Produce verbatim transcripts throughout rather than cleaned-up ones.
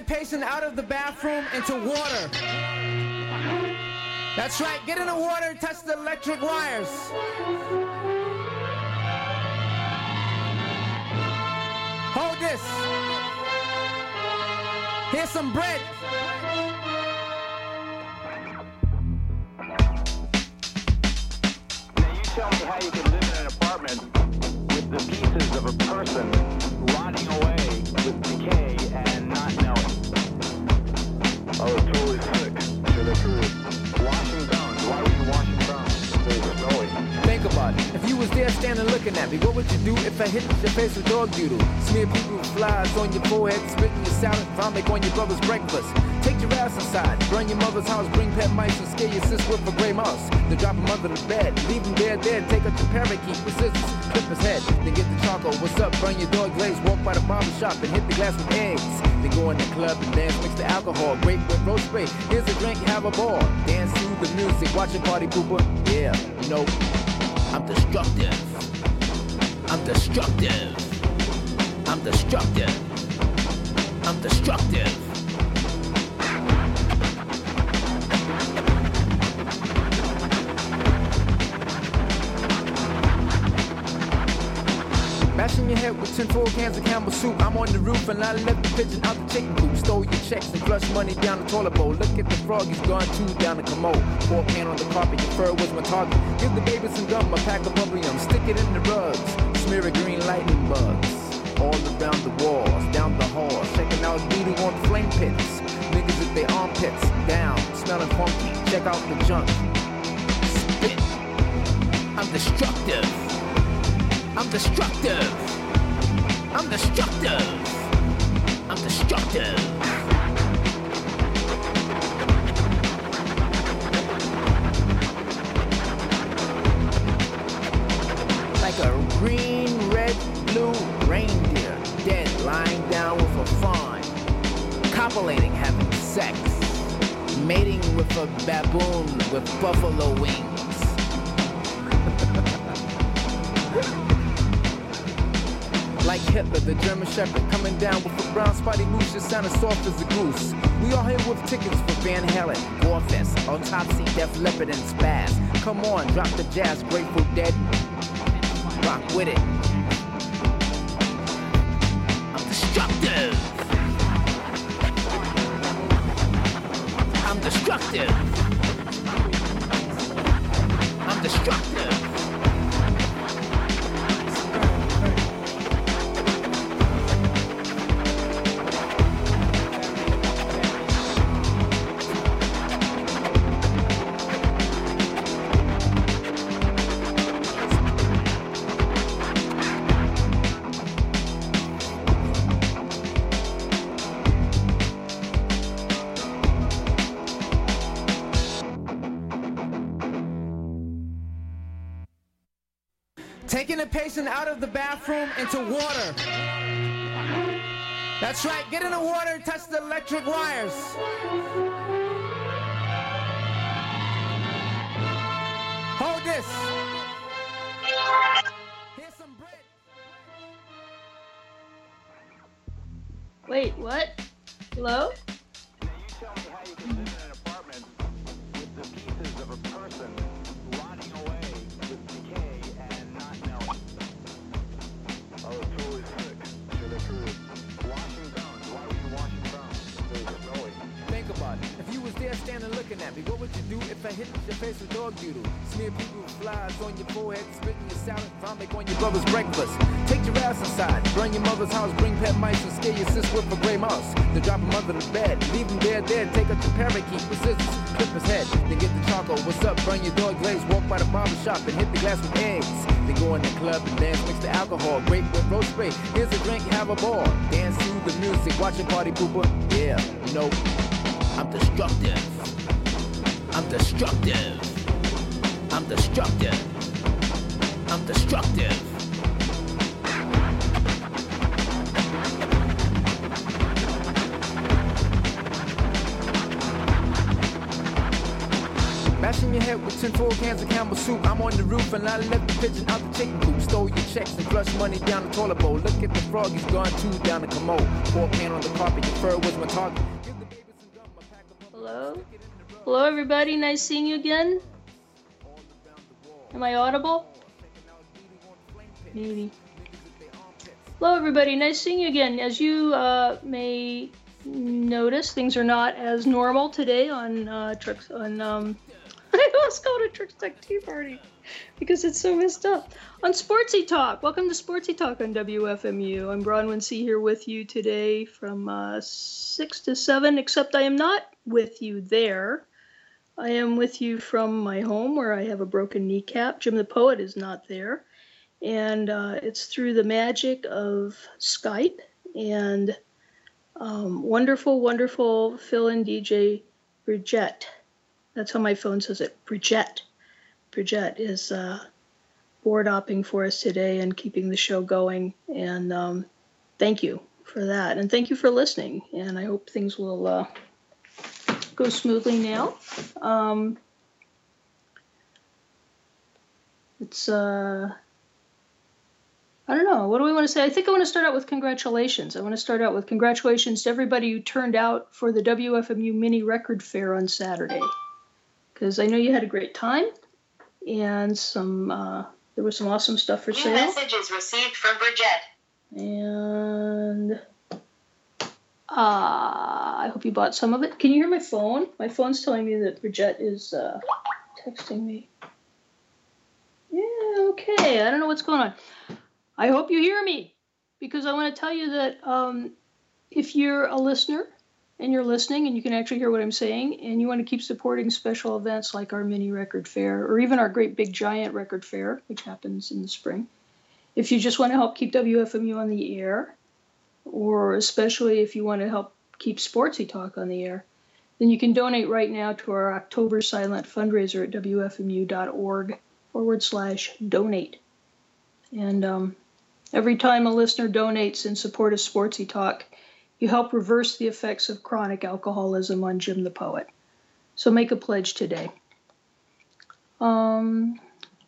patient out of the bathroom into water. That's right, get in the water, touch the electric wires. Hold this. Here's some bread. Now you tell me how you can live in an apartment with the pieces of a person rotting away with decay and not knowing. I was totally sick. To the truth. Washing bones. Why were you washing bones? They were smelly. Think about it. If you was there standing looking at me, what would you do if I hit your face with dog doodle? Smear people with flies on your forehead, spit in your salad, vomit on your brother's breakfast. Take your ass inside, burn your mother's house, bring pet mice and scare your sis with a gray mouse. Then drop him under the bed, leave him there, there, take out your parakeet with scissors, clip his head, then get the charcoal. What's up? Burn your dog glaze, walk by the barber shop and hit the glass with eggs. Then go in the club and dance, mix the alcohol, grape with roast spray. Here's a drink, have a ball, dance to the music, watch a party pooper. Yeah, you know, I'm destructive. I'm destructive. I'm destructive. I'm destructive. Bashing your head with ten full cans of Campbell soup. I'm on the roof and I left the pigeon out the chicken coop. Stole your checks and flushed money down the toilet bowl. Look at the frog, he's gone too down the commode. Pour pan on the carpet, your fur was my target. Give the baby some gum, a pack of bubble yum. Stick it in the rugs, smear a green lightning bugs. All around the walls, down the hall, shaking out beating on flame pits. Niggas with their armpits down, smelling funky. Check out the junk. Spit. I'm destructive. I'm destructive. I'm destructive. I'm destructive. Like a green, red, blue reindeer, dead, lying down with a fawn, copulating, having sex, mating with a baboon with buffalo wings. Like Hitler, the German Shepherd, coming down with a brown spotty moose, just sounding soft as a goose. We all here with tickets for Van Halen, Gorefest, Autopsy, Def Leppard, and Spaz. Come on, drop the jazz, Grateful Dead. Rock with it. I'm destructive. I'm destructive. I'm destructive. Taking a patient out of the bathroom into water. That's right, get in the water, touch the electric wires. Hold this. Here's some bread. Wait, what? Hello? Now you tell me how you can live in an apartment with the pieces of a person rotting away with decay and not knowing. I was totally sick. To the truth. Washing bones. Why were you washing bones? They were smelly. Think about it. If you was there standing looking at me, what would you do if I hit your face with dog doodle? Smear people with flies on your forehead, spit in your salad, vomit on your brother's breakfast. Take your ass inside, burn your mother's house, bring pet mice and scare your sis with a gray mouse. Then drop him under the bed, leave him there, there, take out your parakeet with scissors, clip his head, then get the charcoal. What's up? Burn your dog glaze, walk by the barber shop and hit the glass with eggs. Then go in the club and dance, mix the alcohol, grape with roast spray. Here's a drink, have a ball, dance to the music, watch a party pooper. Yeah, you know, I'm destructive. I'm destructive. I'm destructive. I'm destructive. Mashing your head with ten full cans of Campbell soup. I'm on the roof and I left the pigeon out the chicken coop. Stole your checks and flushed money down the toilet bowl. Look at the frog, he's gone too down the commode. Pour paint on the carpet, your fur was my target. Hello? Hello, everybody. Nice seeing you again. Am I audible? Maybe. Hello, everybody. Nice seeing you again. As you uh, may notice, things are not as normal today on uh, Tricks on. Um, I almost called it Tricks Tech Tea Party because it's so messed up. On Sportsy Talk. Welcome to Sportsy Talk on W F M U. I'm Bronwyn C. here with you today from uh, six to seven, except I am not with you there. I am with you from my home where I have a broken kneecap. Jim the Poet is not there. And uh, it's through the magic of Skype and um, wonderful, wonderful fill-in D J Bridget. That's how my phone says it, Bridget. Bridget is uh, board hopping for us today and keeping the show going. And um, thank you for that. And thank you for listening. And I hope things will uh, go smoothly now. Um, it's... Uh, I don't know. What do we want to say? I think I want to start out with congratulations. I want to start out with congratulations to everybody who turned out for the W F M U Mini Record Fair on Saturday. Because I know you had a great time, and some uh, there was some awesome stuff for sale. New messages received from Bridget. And uh, I hope you bought some of it. Can you hear my phone? My phone's telling me that Bridget is uh, texting me. Yeah, okay. I don't know what's going on. I hope you hear me, because I want to tell you that um, if you're a listener and you're listening and you can actually hear what I'm saying and you want to keep supporting special events like our mini record fair or even our great big giant record fair, which happens in the spring, if you just want to help keep W F M U on the air, or especially if you want to help keep Sportsy Talk on the air, then you can donate right now to our October Silent fundraiser at wfmu.org forward slash donate. And um, every time a listener donates in support of Sportsy Talk, you help reverse the effects of chronic alcoholism on Jim the Poet. So make a pledge today. Um,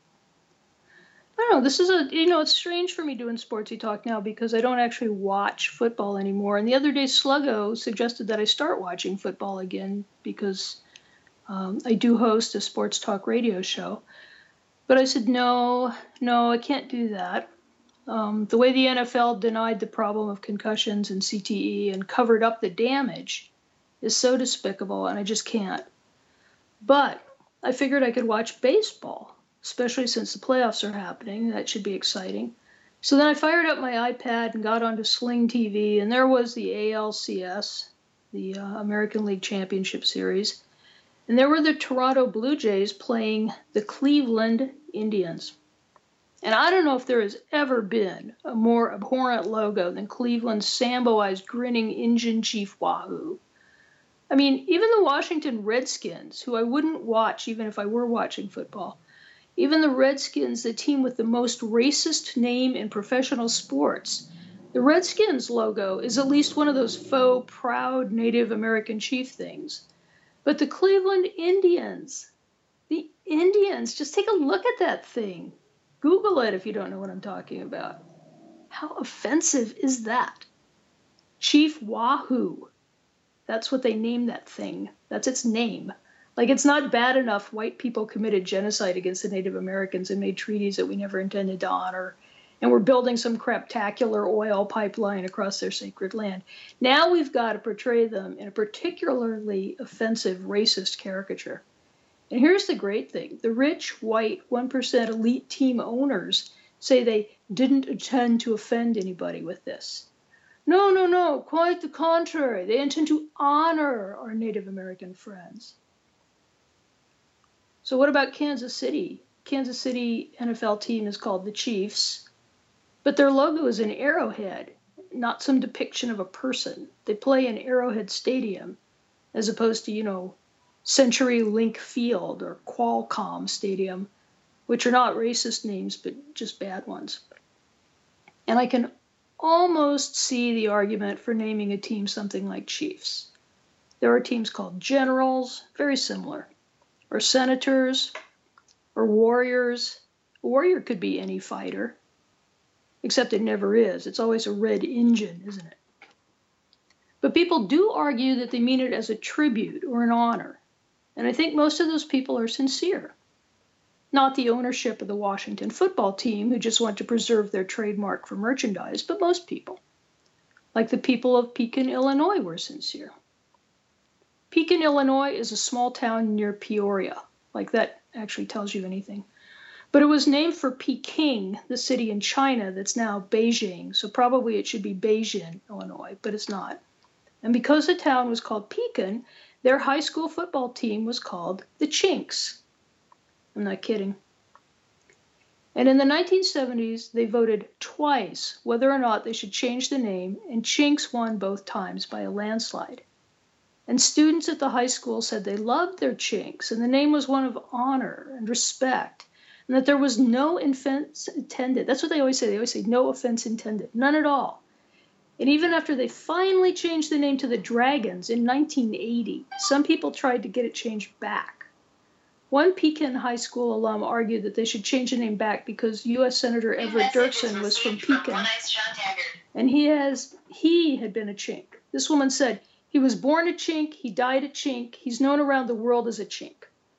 I don't know, this is a, you know, it's strange for me doing Sportsy Talk now because I don't actually watch football anymore. And the other day, Sluggo suggested that I start watching football again because um, I do host a sports talk radio show. But I said, no, no, I can't do that. Um, the way the N F L denied the problem of concussions and C T E and covered up the damage is so despicable, and I just can't. But I figured I could watch baseball, especially since the playoffs are happening. That should be exciting. So then I fired up my iPad and got onto Sling T V, and there was the A L C S, the uh, American League Championship Series. And there were the Toronto Blue Jays playing the Cleveland Indians. And I don't know if there has ever been a more abhorrent logo than Cleveland's Sambo-ized grinning Injun Chief Wahoo. I mean, even the Washington Redskins, who I wouldn't watch even if I were watching football, even the Redskins, the team with the most racist name in professional sports, the Redskins logo is at least one of those faux, proud Native American chief things. But the Cleveland Indians, the Indians, just take a look at that thing. Google it if you don't know what I'm talking about. How offensive is that? Chief Wahoo. That's what they named that thing. That's its name. Like, it's not bad enough white people committed genocide against the Native Americans and made treaties that we never intended to honor. And we're building some craptacular oil pipeline across their sacred land. Now we've got to portray them in a particularly offensive racist caricature. And here's the great thing. The rich, white, one percent elite team owners say they didn't intend to offend anybody with this. No, no, no, quite the contrary. They intend to honor our Native American friends. So what about Kansas City? Kansas City N F L team is called the Chiefs. But their logo is an arrowhead, not some depiction of a person. They play in Arrowhead Stadium, as opposed to, you know, CenturyLink Field or Qualcomm Stadium, which are not racist names, but just bad ones. And I can almost see the argument for naming a team something like Chiefs. There are teams called Generals, very similar. or senators, or warriors. A warrior could be any fighter, except it never is. It's always a red Injun, isn't it? But people do argue that they mean it as a tribute or an honor. And I think most of those people are sincere. Not the ownership of the Washington football team who just want to preserve their trademark for merchandise, but most people. Like the people of Pekin, Illinois were sincere. Pekin, Illinois is a small town near Peoria. Like that actually tells you anything. But it was named for Peking, the city in China that's now Beijing. So probably it should be Beijing, Illinois, but it's not. And because the town was called Pekin, their high school football team was called the Chinks. I'm not kidding. And in the nineteen seventies, they voted twice whether or not they should change the name, and Chinks won both times by a landslide. And students at the high school said they loved their Chinks, and the name was one of honor and respect, and that there was no offense intended. That's what they always say. They always say, no offense intended. None at all. And even after they finally changed the name to the Dragons in nineteen eighty, some people tried to get it changed back. One Pekin High School alum argued that they should change the name back because U S Senator Everett Dirksen was from Pekin, and he has he had been a Chink. This woman said, he was born a Chink, he died a Chink, he's known around the world as a Chink.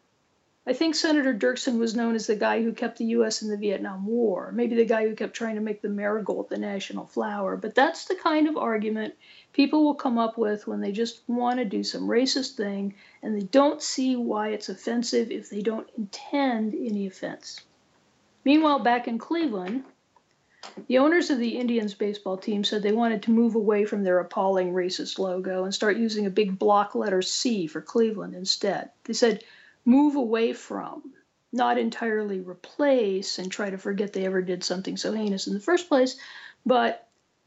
I think Senator Dirksen was known as the guy who kept the U S in the Vietnam War, maybe the guy who kept trying to make the marigold the national flower, but that's the kind of argument people will come up with when they just want to do some racist thing and they don't see why it's offensive if they don't intend any offense. Meanwhile, back in Cleveland, the owners of the Indians baseball team said they wanted to move away from their appalling racist logo and start using a big block letter C for Cleveland instead. They said, move away from, not entirely replace and try to forget they ever did something so heinous in the first place, but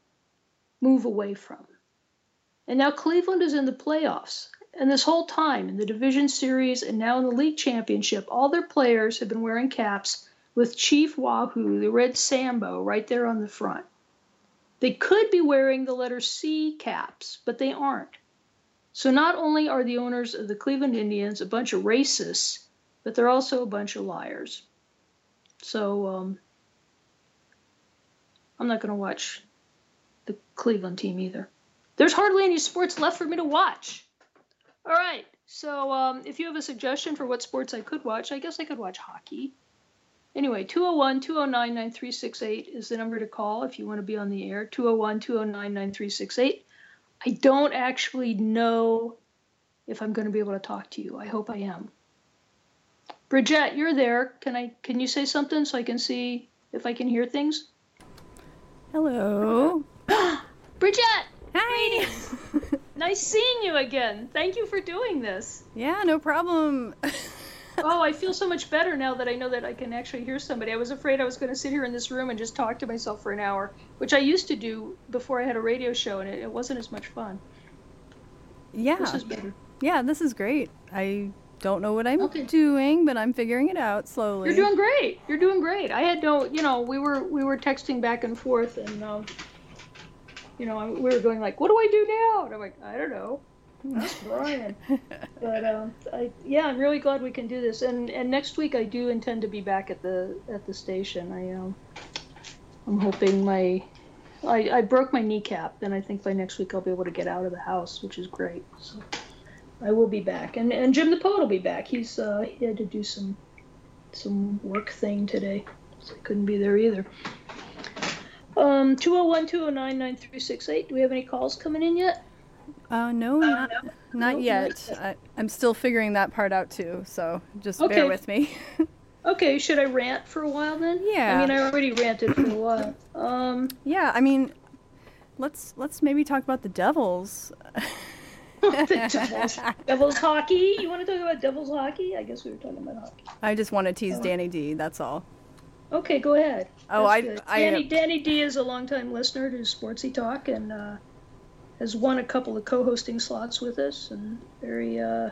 move away from. And now Cleveland is in the playoffs. And this whole time in the division series and now in the league championship, all their players have been wearing caps with Chief Wahoo, the red Sambo, right there on the front. They could be wearing the letter C caps, but they aren't. So not only are the owners of the Cleveland Indians a bunch of racists, but they're also a bunch of liars. So um, I'm not going to watch the Cleveland team either. There's hardly any sports left for me to watch. All right, so um, if you have a suggestion for what sports I could watch, I guess I could watch hockey. Anyway, two oh one, two oh nine, nine three six eight is the number to call if you want to be on the air, two oh one, two oh nine, nine three six eight. I don't actually know if I'm going to be able to talk to you. I hope I am. Bridget, you're there. Can I? Can you say something so I can see if I can hear things? Hello. Bridget! Hi! Nice seeing you again. Thank you for doing this. Yeah, no problem. Oh, I feel so much better now that I know that I can actually hear somebody. I was afraid I was going to sit here in this room and just talk to myself for an hour, which I used to do before I had a radio show, and it, it wasn't as much fun. Yeah. This is better. Yeah, this is great. I don't know what I'm Okay. doing, but I'm figuring it out slowly. You're doing great. You're doing great. I had no, you know, we were we were texting back and forth, and um, you know, we were going like, "What do I do now?" And I'm like, "I don't know. Ask Brian." But um, I, yeah, I'm really glad we can do this. And and next week I do intend to be back at the at the station. I um, I'm hoping my, I I broke my kneecap, and I think by next week I'll be able to get out of the house, which is great. So I will be back, and and Jim the Poet will be back. He's uh he had to do some some work thing today, so he couldn't be there either. Um, two oh one, two oh nine, nine three six eight. Do we have any calls coming in yet? Uh, no, not, not No, yet. not I, I'm still figuring that part out too, so just Okay. bear with me. Okay, should I rant for a while then? Yeah. I mean, I already ranted for a while. Um, Yeah, I mean, let's let's maybe talk about the Devils. the Devils, Devils hockey. You want to talk about Devils hockey? I guess we were talking about hockey. I just want to tease Oh. Danny D, that's all. Okay, go ahead. Oh, That's I- good. I- Danny, Danny D is a longtime listener to Sportsy Talk and uh, has won a couple of co-hosting slots with us. And very, uh,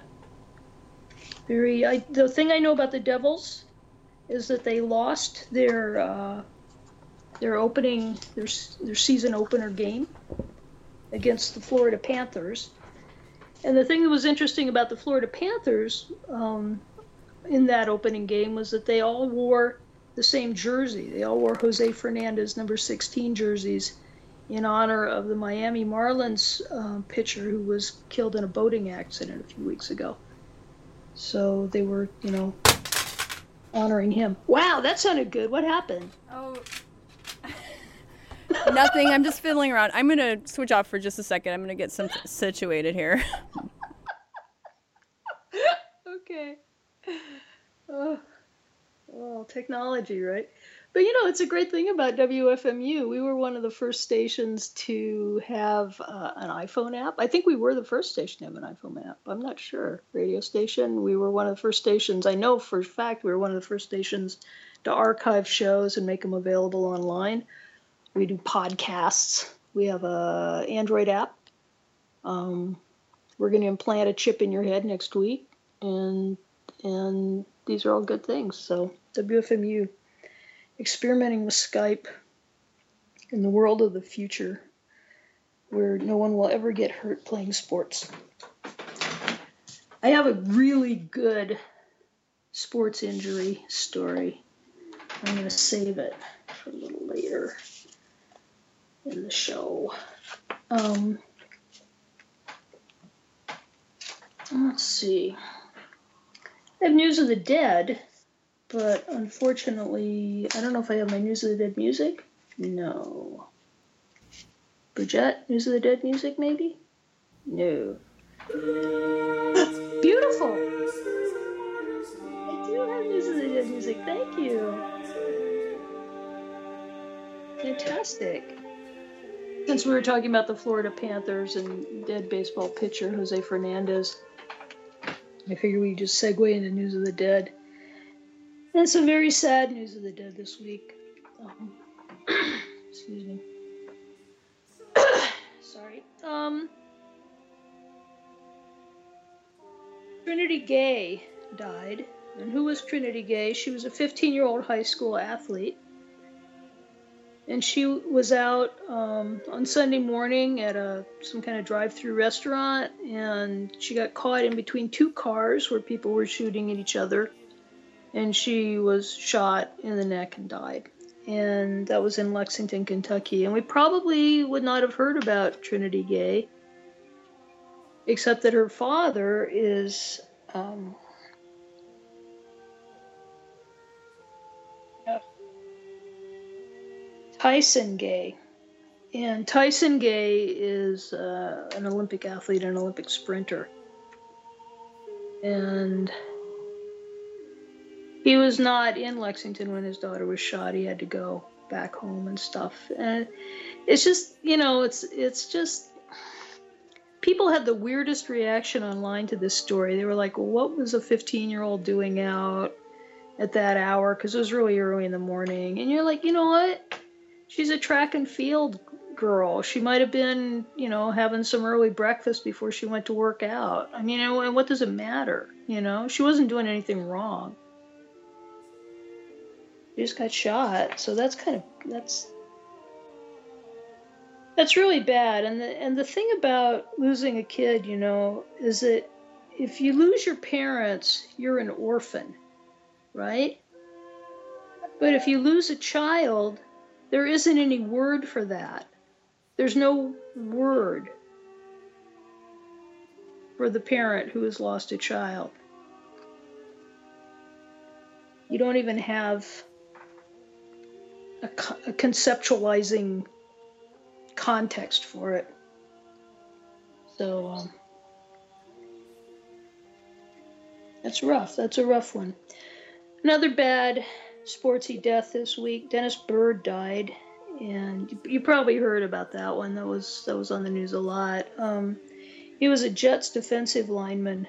very. I, the thing I know about the Devils is that they lost their uh, their opening their their season opener game against the Florida Panthers. And the thing that was interesting about the Florida Panthers, um, in that opening game was that they all wore the same jersey. They all wore Jose Fernandez number sixteen jerseys in honor of the Miami Marlins uh, pitcher who was killed in a boating accident a few weeks ago. So they were, you know, honoring him. Wow, that sounded good. What happened? Oh, nothing. I'm just fiddling around. I'm going to switch off for just a second. I'm going to get some situated here. Okay. Oh, well, technology, right? But, you know, it's a great thing about W F M U. We were one of the first stations to have uh, an iPhone app. I think we were the first station to have an iPhone app. I'm not sure. Radio station. We were one of the first stations. I know for a fact we were one of the first stations to archive shows and make them available online. We do podcasts. We have a Android app. Um, we're going to implant a chip in your head next week. And and these are all good things. So W F M U, experimenting with Skype in the world of the future where no one will ever get hurt playing sports. I have a really good sports injury story. I'm going to save it for a little later in the show. Um, let's see. I have News of the Dead, but unfortunately, I don't know if I have my News of the Dead music. No. Bridget, News of the Dead music, maybe? No. Beautiful! I do have News of the Dead music, thank you. Fantastic. Since we were talking about the Florida Panthers and dead baseball pitcher Jose Fernandez, I figure we just segue into News of the Dead. And some very sad News of the Dead this week. Um, excuse me. Sorry. Um, Trinity Gay died. And who was Trinity Gay? She was a fifteen-year-old high school athlete. And she was out um, on Sunday morning at a some kind of drive-through restaurant, and she got caught in between two cars where people were shooting at each other, and she was shot in the neck and died. And that was in Lexington, Kentucky. And we probably would not have heard about Trinity Gay, except that her father is um, Tyson Gay. And Tyson Gay is uh, an Olympic athlete, an Olympic sprinter. And he was not in Lexington when his daughter was shot. He had to go back home and stuff. And it's just, you know, it's it's just, people had the weirdest reaction online to this story. They were like, well, what was a fifteen-year-old doing out at that hour? Because it was really early in the morning. And you're like, you know what? She's a track and field girl. She might have been, you know, having some early breakfast before she went to work out. I mean, and what does it matter? You know, she wasn't doing anything wrong. She just got shot. So that's kind of, that's, that's really bad. And the, and the thing about losing a kid, you know, is that if you lose your parents, you're an orphan, right? But if you lose a child, there isn't any word for that. There's no word for the parent who has lost a child. You don't even have a, a conceptualizing context for it. So, um, that's rough. That's a rough one. Another bad sportsy death this week. Dennis Byrd died, and you, you probably heard about that one. That was that was on the news a lot. Um, he was a Jets defensive lineman,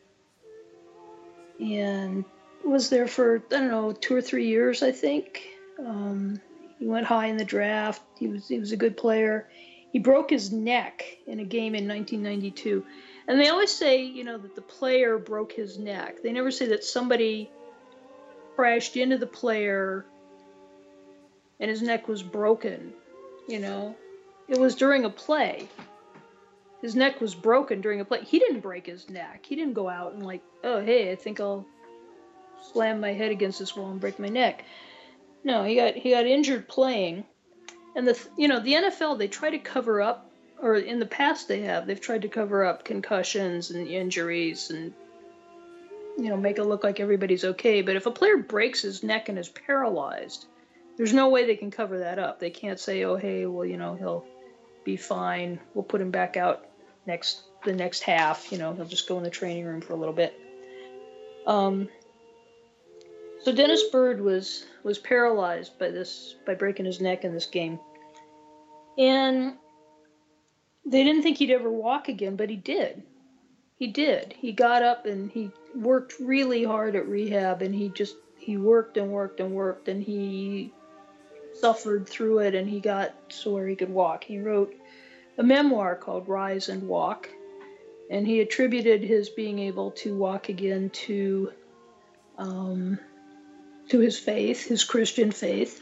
and was there for I don't know two or three years, I think. Um, he went high in the draft. He was he was a good player. He broke his neck in a game in nineteen ninety-two, and they always say, you know, that the player broke his neck. They never say that somebody crashed into the player and his neck was broken, you know. It was during a play. His neck was broken during a play. He didn't break his neck. He didn't go out and like, oh, hey, I think I'll slam my head against this wall and break my neck. No, he got he got injured playing, and the you know the N F L, they try to cover up, or in the past they have they've tried to cover up concussions and injuries and you know make it look like everybody's okay. But if a player breaks his neck and is paralyzed, there's no way they can cover that up. They can't say, oh hey, well you know he'll be fine. We'll put him back out next the next half. You know he'll just go in the training room for a little bit. Um. So Dennis Byrd was was paralyzed by this by breaking his neck in this game, and they didn't think he'd ever walk again, but he did. He did. He got up and he worked really hard at rehab, and he just he worked and worked and worked, and he suffered through it, and he got so where he could walk. He wrote a memoir called Rise and Walk, and he attributed his being able to walk again to um, to his faith, his Christian faith.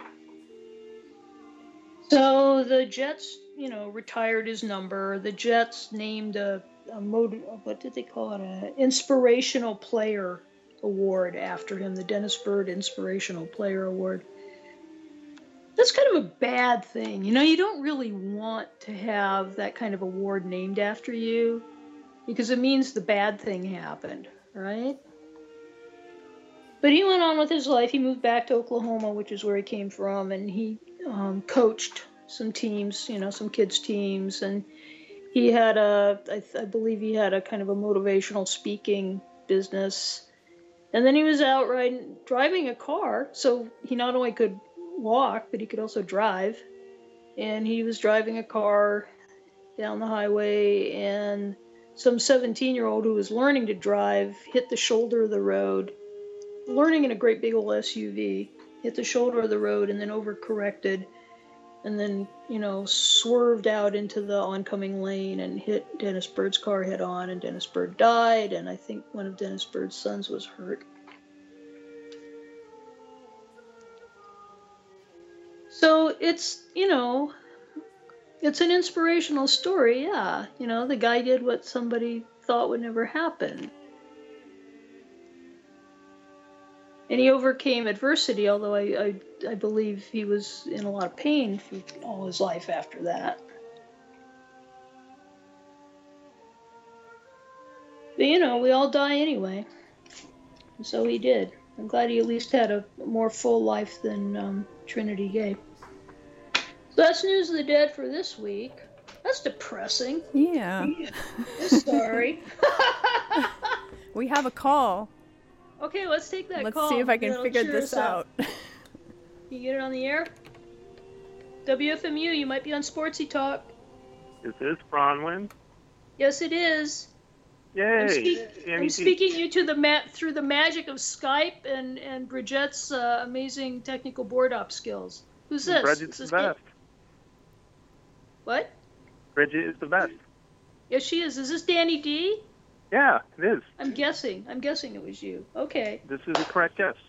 So the Jets, you know, retired his number. The Jets named a, a motiv- what did they call it? An inspirational player award after him, the Dennis Byrd Inspirational Player Award. That's kind of a bad thing. You know, you don't really want to have that kind of award named after you because it means the bad thing happened, right? But he went on with his life. He moved back to Oklahoma, which is where he came from, and he um, coached some teams, you know, some kids' teams, and he had a, I, I believe he had a kind of a motivational speaking business. And then he was out riding, driving a car, so he not only could walk, but he could also drive. And he was driving a car down the highway, and some seventeen-year-old who was learning to drive hit the shoulder of the road, learning in a great big old S U V, hit the shoulder of the road and then overcorrected, and then, you know, swerved out into the oncoming lane and hit Dennis Byrd's car head on, and Dennis Byrd died, and I think one of Dennis Byrd's sons was hurt. So it's, you know, it's an inspirational story, yeah. You know, the guy did what somebody thought would never happen. And he overcame adversity, although I, I, I believe he was in a lot of pain for all his life after that. But, you know, we all die anyway. And so he did. I'm glad he at least had a more full life than um, Trinity gave. So that's News of the Dead for this week. That's depressing. Yeah. Sorry. We have a call. Okay, let's take that Let's call. see if I can That'll figure cheer this us up. out. You get it on the air? W F M U, you might be on Sportsy Talk. Is this Bronwyn? Yes, it is. Yay! I'm, speak- Annie I'm T. speaking you to the ma- through the magic of Skype and and Bridgette's uh, amazing technical board op skills. Who's this? Bridget's Is the this best. Dan- What? Bridget is the best. Yes, she is. Is this Danny D? Yeah, it is. I'm guessing. I'm guessing it was you. Okay. This is a correct guess.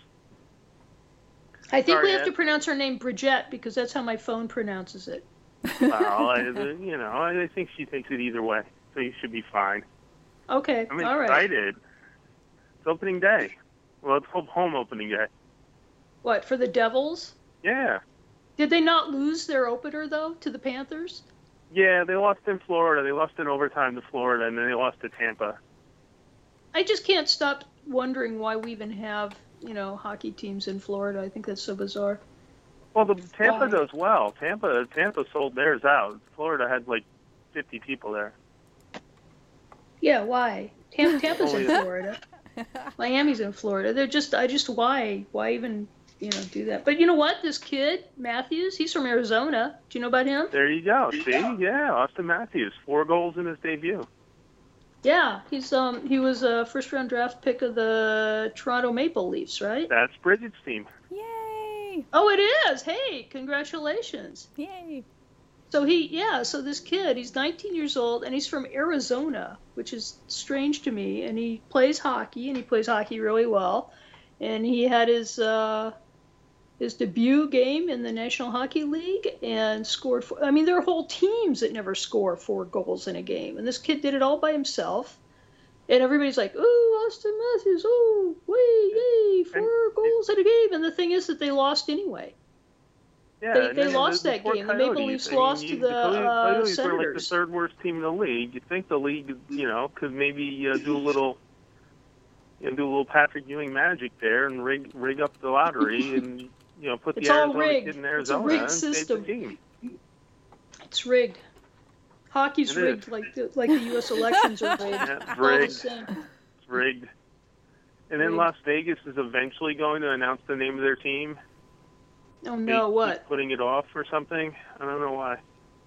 I think Sorry, we have Ed. to pronounce her name Bridgette because that's how my phone pronounces it. Well, I, you know, I think she takes it either way, so you should be fine. Okay. I'm All right. excited. It's opening day. Well, it's home opening day. What, for the Devils? Yeah. Did they not lose their opener, though, to the Panthers? Yeah, they lost in Florida. They lost in overtime to Florida, and then they lost to Tampa. I just can't stop wondering why we even have, you know, hockey teams in Florida. I think that's so bizarre. Well, the Tampa Why? does well. Tampa Tampa sold theirs out. Florida had like fifty people there. Yeah, why? Tam- Tampa's in Only- Florida. Miami's in Florida. They're just, I just, why? Why even, you know, do that? But you know what? This kid, Matthews, he's from Arizona. Do you know about him? There you go. See? Yeah, Austin Matthews. Four goals in his debut. Yeah, he's um he was a first round draft pick of the Toronto Maple Leafs, right? That's Bridget's team. Yay! Oh, it is. Hey, congratulations. Yay! So he, yeah, so this kid, he's nineteen years old, and he's from Arizona, which is strange to me, and he plays hockey, and he plays hockey really well, and he had his uh, his debut game in the National Hockey League and scored, four, I mean, there are whole teams that never score four goals in a game, and this kid did it all by himself, And everybody's like, "Ooh, Austin Matthews! Oh, way, yay! Four And- goals in a game." And the thing is that they lost anyway. Yeah, They- and they then lost the, the that poor game. The Maple Coyotes. Leafs I mean, lost you, to the, Coyotes, uh, Coyotes are like the Senators. third worst team in the league. You'd think the league, you know, could maybe uh, do a little, you know, do a little Patrick Ewing magic there and rig rig up the lottery and you know put It's the all Arizona rigged. kid in It's a Arizona rigged and save system. the team. It's rigged. Hockey's It rigged is. like the, like the U S elections are rigged. Yeah, It's all the rigged. same. It's rigged. And then Rigged. Las Vegas is eventually going to announce the name of their team. Oh They no, keep what? Putting it off or something. I don't know why.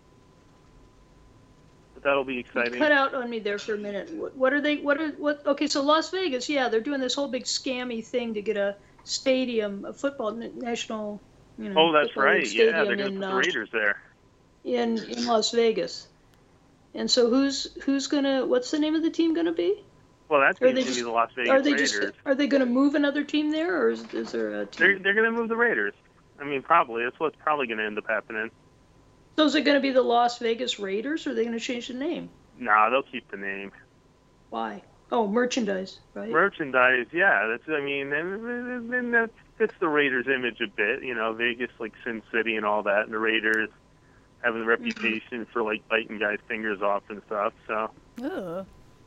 But that'll be You exciting. cut out on me there for a minute. What, what are they? What are what? Okay, so Las Vegas, yeah, they're doing this whole big scammy thing to get a stadium, a football n- national. You know, Oh, that's football league right. Yeah, stadium they're going to in, put the uh, Raiders there. in in Las Vegas. And so who's who's gonna? What's the name of the team gonna be? Well, that's Are going they to be just- the Las Vegas Are they Raiders. just? Are they gonna move another team there, or is, is there a They're team? they're going to move the Raiders. I mean, probably. That's what's probably going to end up happening. So is it gonna be the Las Vegas Raiders, or are they gonna change the name? Nah, they'll keep the name. Why? Oh, merchandise, right? Merchandise, yeah. That's. I mean, and, and that fits the Raiders' image a bit. You know, Vegas, like Sin City and all that, and the Raiders having the reputation for like biting guys' fingers off and stuff. So Ugh.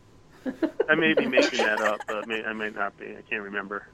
I may be making that up, but may, I might not be. I can't remember.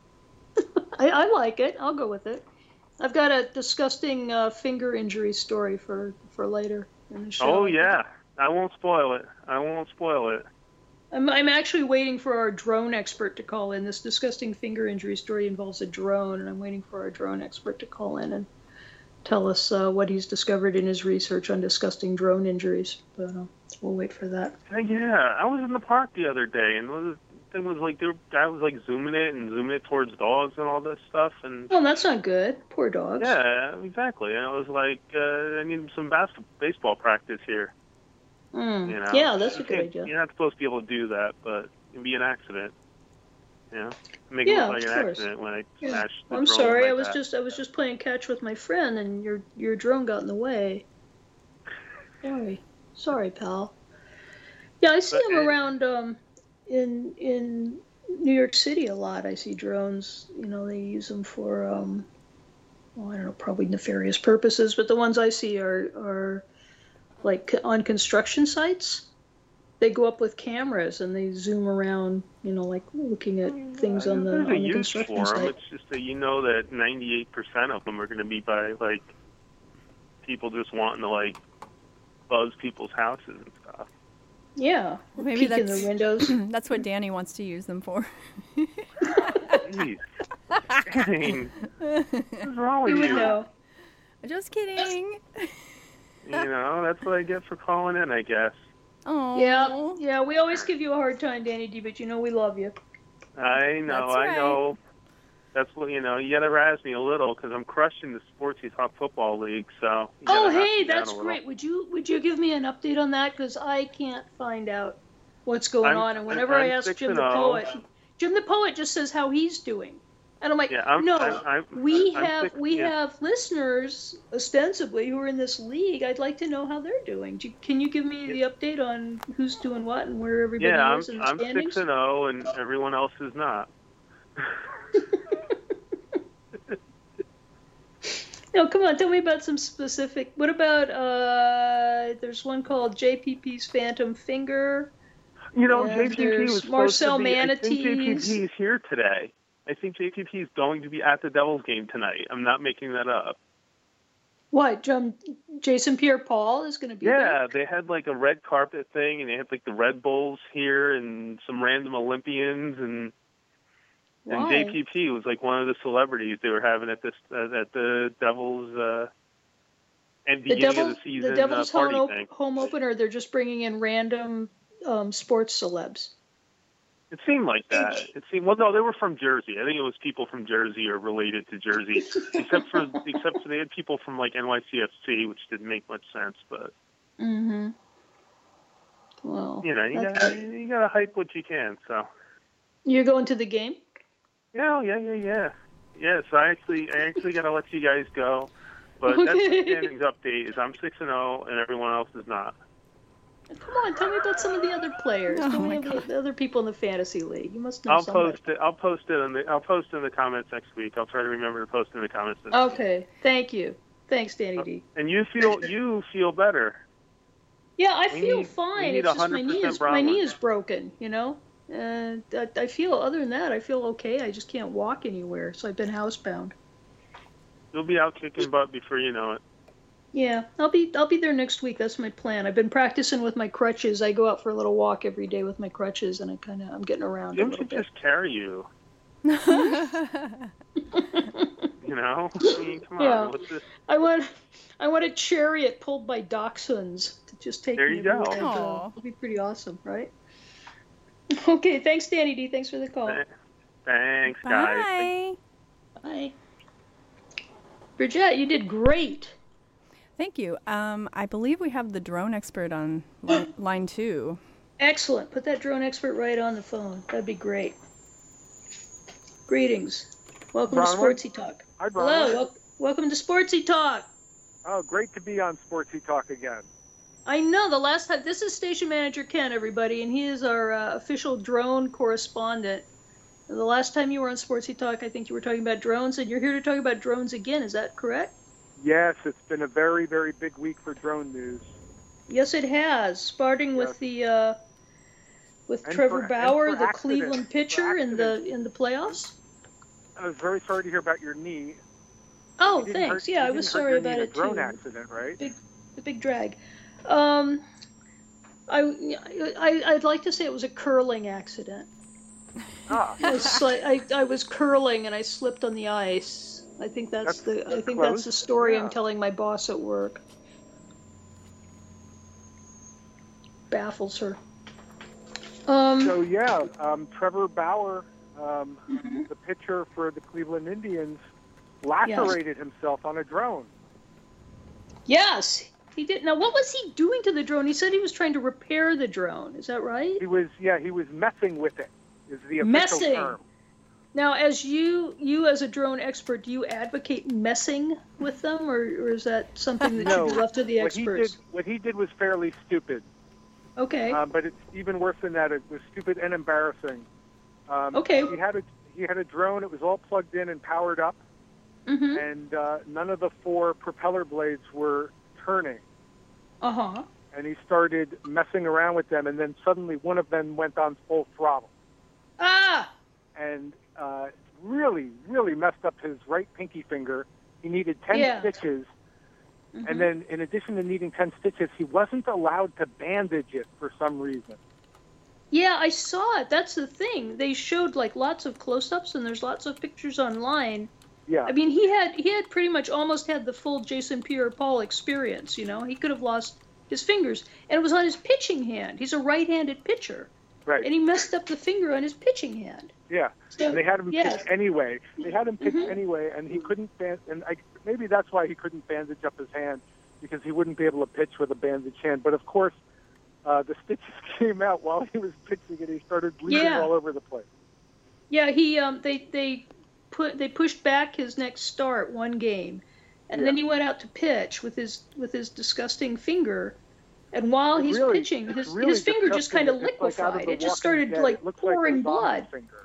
I, I like it. I'll go with it. I've got a disgusting uh, finger injury story for, for later in the show. Oh yeah, I won't spoil it. I won't spoil it. I'm, I'm actually waiting for our drone expert to call in. This disgusting finger injury story involves a drone, and I'm waiting for our drone expert to call in and tell us uh, what he's discovered in his research on disgusting drone injuries. But uh, we'll wait for that. Yeah, I was in the park the other day, and the thing was like, the guy was like zooming it and zooming it towards dogs and all this stuff, and Oh, that's not good. Poor dogs. yeah, exactly. And I was like, uh, I need some bas- baseball practice here. Mm. You know? Yeah, that's a You good can't- idea. You're not supposed to be able to do that, but it'd be an accident. You know, make Yeah, it look like of an course. accident when I Yeah. smashed the I'm drone sorry. with I my was bat. just I was just playing catch with my friend, and your your drone got in the way. Sorry, sorry, pal. Yeah, I see But, them uh, around um, in in New York City a lot. I see drones. You know, they use them for um, well, I don't know, probably nefarious purposes. But the ones I see are are like on construction sites. They go up with cameras and they zoom around. You know, like looking at things on the There's on a the use construction for them. site. It's just that you know that ninety-eight percent of them are going to be by like people just wanting to like buzz people's houses and stuff. Yeah, Well, maybe peek in that's the windows. that's what Danny wants to use them for. Jeez. I mean, what's wrong with You would you? know. Just kidding. You know, that's what I get for calling in, I guess. Oh. Yeah, yeah. We always give you a hard time, Danny D, but you know we love you. I know, That's I right. know. That's what, you know, you gotta razz me a little because I'm crushing the Sportsy Talk Football League, so. you Oh, gotta knock hey, me down that's a little. great. Would you would you give me an update on that? Because I can't find out what's going I'm- on, and whenever I'm I ask six Jim and the oh. poet, Jim the poet just says how he's doing, and I'm like, Yeah, I'm, no, I'm, I'm, we I'm have six- we yeah. have listeners ostensibly who are in this league. I'd like to know how they're doing. Do you, can you give me the update on who's doing what and where everybody Yeah, I'm, is in the I'm standings? six and zero, and everyone else is not. No, come on, tell me about some specific. What about uh? There's one called J P P's Phantom Finger. You know, Yeah, J P P was there's supposed Marcel to be. I think J P Manatees. P is here today. I think J P P is going to be at the Devils game tonight. I'm not making that up. What? Um, Jason Pierre-Paul is going to be Yeah, they had like a red carpet thing, and they had like the Red Bulls here, and some random Olympians, and there. and Why? J P P was like one of the celebrities they were having at this uh, at the Devils uh, and The beginning Devils, of the season the Devils uh, home, party op- thing. home opener. They're just bringing in random um, sports celebs. It seemed like that. It seemed well. No, they were from Jersey. I think it was people from Jersey or related to Jersey, except for except for they had people from like N Y C F C, which didn't make much sense. But Mm-hmm. Well, you know, you that's gotta good. you gotta hype what you can. So You're going to the game? yeah, yeah, yeah, yeah. Yeah. So I actually I actually gotta let you guys go. But that's the Okay. standings update. Is I'm six and zero, and everyone else is not. Come on, tell me about some of the other players. Oh tell me my about God. the other people in the fantasy league. You must know I'll somebody. post it. I'll post it in the. I'll post it in the comments next week. I'll try to remember to post it in the comments. This week. Okay, thank you. Thanks, Danny D. And you feel you feel better. Yeah, I We feel need- we fine. need It's just my one hundred knee percent is my knee Bronwyn. is broken. You know, and I, I feel other than that, I feel okay. I just can't walk anywhere, so I've been housebound. You'll be out kicking butt before you know it. Yeah, I'll be I'll be there next week. That's my plan. I've been practicing with my crutches. I go out for a little walk every day with my crutches, and I kind of I'm getting around a Jim little should bit. just carry you. You know? I mean, come on. Yeah. What's this? I want I want a chariot pulled by dachshunds to just take There me you go. everywhere I go. Aw. It'll be pretty awesome, right? Okay, thanks, Danny D. Thanks for the call. Thanks, guys. Bye. Bye. Bridget, you did great. Thank you. Um, I believe we have the drone expert on line, line two. Excellent. Put that drone expert right on the phone. That'd be great. Greetings. Welcome to Bronwyn? Sportsy Talk. Hi, Hello. Bronwyn. Wel- welcome to Sportsy Talk. Oh, great to be on Sportsy Talk again. I know the last time. This is Station Manager Ken, everybody, and he is our uh, official drone correspondent. The last time you were on Sportsy Talk, I think you were talking about drones, and you're here to talk about drones again. Is that correct? Yes, it's been a very, very big week for drone news. Yes, it has. Starting with Yes. the uh, with And Trevor for- Bauer, and for the accidents. Cleveland For pitcher, in the accidents. in the playoffs. I was very sorry to hear about your knee. Oh, You didn't thanks. hurt- Yeah, you I was didn't hurt sorry your about knee in a it drone too. accident, right? Big, the big drag. Um, I, I I'd like to say it was a curling accident. Ah, I, sli- I, I was curling and I slipped on the ice. I think that's, That's- the I that's think close. that's the story Yeah. I'm telling my boss at work. Baffles her. Um, so yeah, um, Trevor Bauer, um, Mhm. the pitcher for the Cleveland Indians, lacerated himself on a drone. yes, he did. Now, what was he doing to the drone? He said he was trying to repair the drone. Is that right? He was, yeah, he was messing with it. Is the official Messing. term. Now, as you you as a drone expert, do you advocate messing with them, or, or is that something that No, should be left to the What he experts? did, what he did was fairly stupid. Okay. Um, but it's even worse than that. It was stupid and embarrassing. Um, Okay. He had a he had a drone. It was all plugged in and powered up, Mm-hmm. and uh, none of the four propeller blades were turning. Uh huh. And he started messing around with them, and then suddenly one of them went on full throttle, Ah. and uh, really, really messed up his right pinky finger. He needed ten Yeah. stitches, Mhm. and then in addition to needing ten stitches, he wasn't allowed to bandage it for some reason. Yeah, I saw it. That's the thing. They showed like lots of close-ups, and there's lots of pictures online. Yeah. I mean, he had he had pretty much almost had the full Jason Pierre-Paul experience. You know, he could have lost his fingers, and it was on his pitching hand. He's a right-handed pitcher, Right. and he messed up the finger on his pitching hand. Yeah. So, And they had him yes. pitch anyway. They had him pitch Mhm. anyway, and he couldn't band. And I, maybe that's why he couldn't bandage up his hand, because he wouldn't be able to pitch with a bandaged hand. But of course, uh, the stitches came out while he was pitching, and he started bleeding Yeah. all over the place. Yeah, he um they they put they pushed back his next start one game, and then Yeah. he went out to pitch with his with his disgusting finger, and while It's he's really- pitching, it's his really his finger just disgusting. kind of It's like out of liquefied. The It just Walking started Dead. like It looks like a pouring zombie blood. Finger.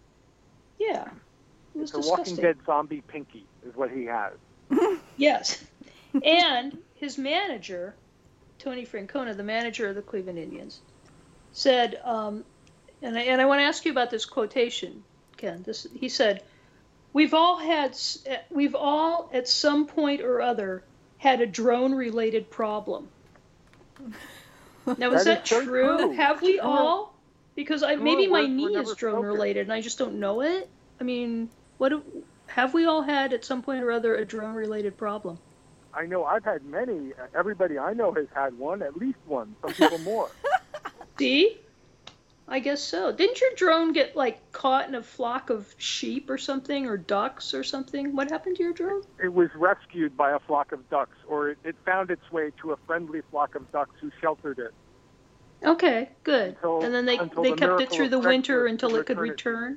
Yeah, it was It's a Walking disgusting. Dead zombie pinky is what he has. Yes, and his manager, Tony Francona, the manager of the Cleveland Indians, said, um, and I and I want to ask you about this quotation, Ken. This he said, "We've all had, s- eh, we've all at some point or other had a drone-related problem." Now, is That that is so true? true. Have we Sure. all? Because I Sure, maybe my we're- we're knee never is drone-related, and I just don't know it. I mean, what do, have we all had at some point or other a drone-related problem? I know I've had many. Everybody I know has had one, at least one. Some people more. See? I guess so. Didn't your drone get like caught in a flock of sheep or something, or ducks or something? What happened to your drone? It was rescued by a flock of ducks, or it, it found its way to a friendly flock of ducks who sheltered it. Okay, good. Until- and then they until they the kept it miracle through of the winter Craigslist until to it could return it. return.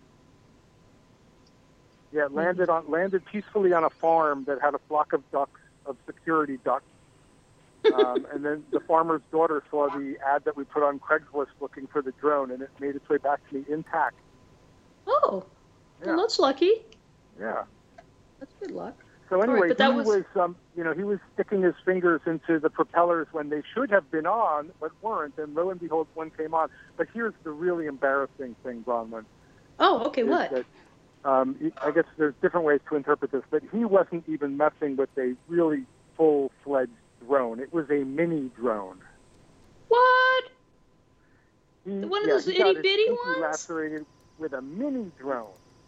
Yeah, it landed on landed peacefully on a farm that had a flock of ducks, of security ducks, um, and then the farmer's daughter saw the ad that we put on Craigslist looking for the drone, and it made its way back to me intact. Oh, Yeah. well, that's lucky. Yeah. That's good luck. So right, anyway, but that he was- was, um, you know, he was sticking his fingers into the propellers when they should have been on, but weren't, and lo and behold, one came on. But here's the really embarrassing thing, Bronwyn. Oh, okay, is what? That, um, he- I guess there's different ways to interpret this, but he wasn't even messing with a really full-fledged drone. It was a mini drone. What? He, One of yeah, those he got his itty-bitty pinky ones? lacerated with a mini drone.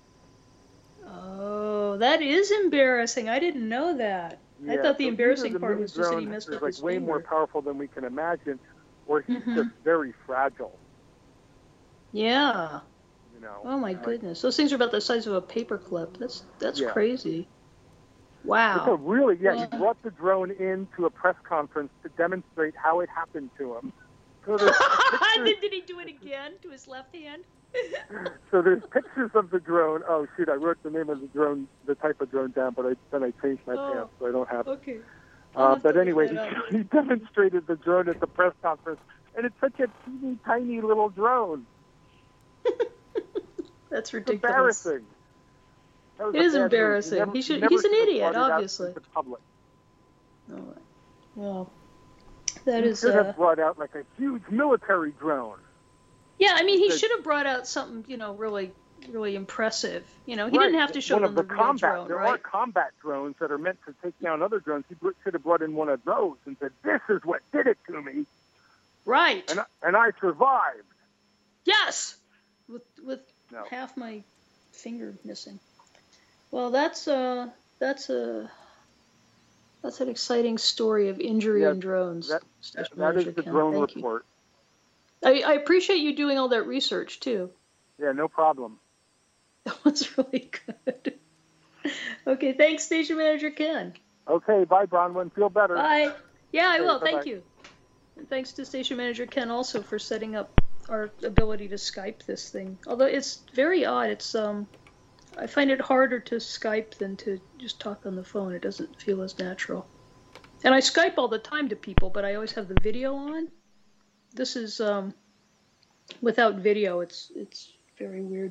Oh, that is embarrassing. I didn't know that. I Yeah, thought the so embarrassing either the part mini was just that he drone messed is with like his way more finger. powerful than we can imagine, or he's Mhm. just very fragile. Yeah. You know. Oh my Like, goodness, those things are about the size of a paperclip. That's that's Yeah. crazy. It's a Wow. really, yeah, Well- he brought the drone in to a press conference to demonstrate how it happened to him. So there's, And then did he do it again to his left hand? so there's pictures of the drone. Oh, shoot, I wrote the name of the drone, the type of drone down, but I, then I changed my Oh. pants, so I don't have it. Okay. I'll Uh, have to but look anyway, that he, up. he demonstrated the drone at the press conference, and it's such a teeny tiny little drone. That's It's ridiculous. embarrassing. That was It a is bad move. embarrassing. never- He should- never he's an should have idiot, brought it out obviously. into public. Oh, well, that He is. should Uh, have brought out like a huge military drone. yeah, I mean, he the- should have brought out something, you know, really, really impressive. You know, he Right. didn't have to show one them of the the real combat. drone, there are right? combat drones that are meant to take down other drones. He br- should have brought in one of those and said, "This is what did it to me, Right. and I, and I survived." Yes. With with No. half my finger missing. Well, that's uh that's a that's an exciting story of injury Yeah, in drones. That, Station that is Manager the Ken. drone Thank you. report. I, I appreciate you doing all that research too. Yeah, no problem. That was really good. Okay, thanks, Station Manager Ken. Okay, bye, Bronwyn. Feel better. Bye. Yeah, I Okay, will. bye-bye. Thank you. And thanks to Station Manager Ken also for setting up our ability to Skype this thing. Although it's very odd. It's um, I find it harder to Skype than to just talk on the phone. It doesn't feel as natural. And I Skype all the time to people, but I always have the video on. This is um, without video. It's it's very weird.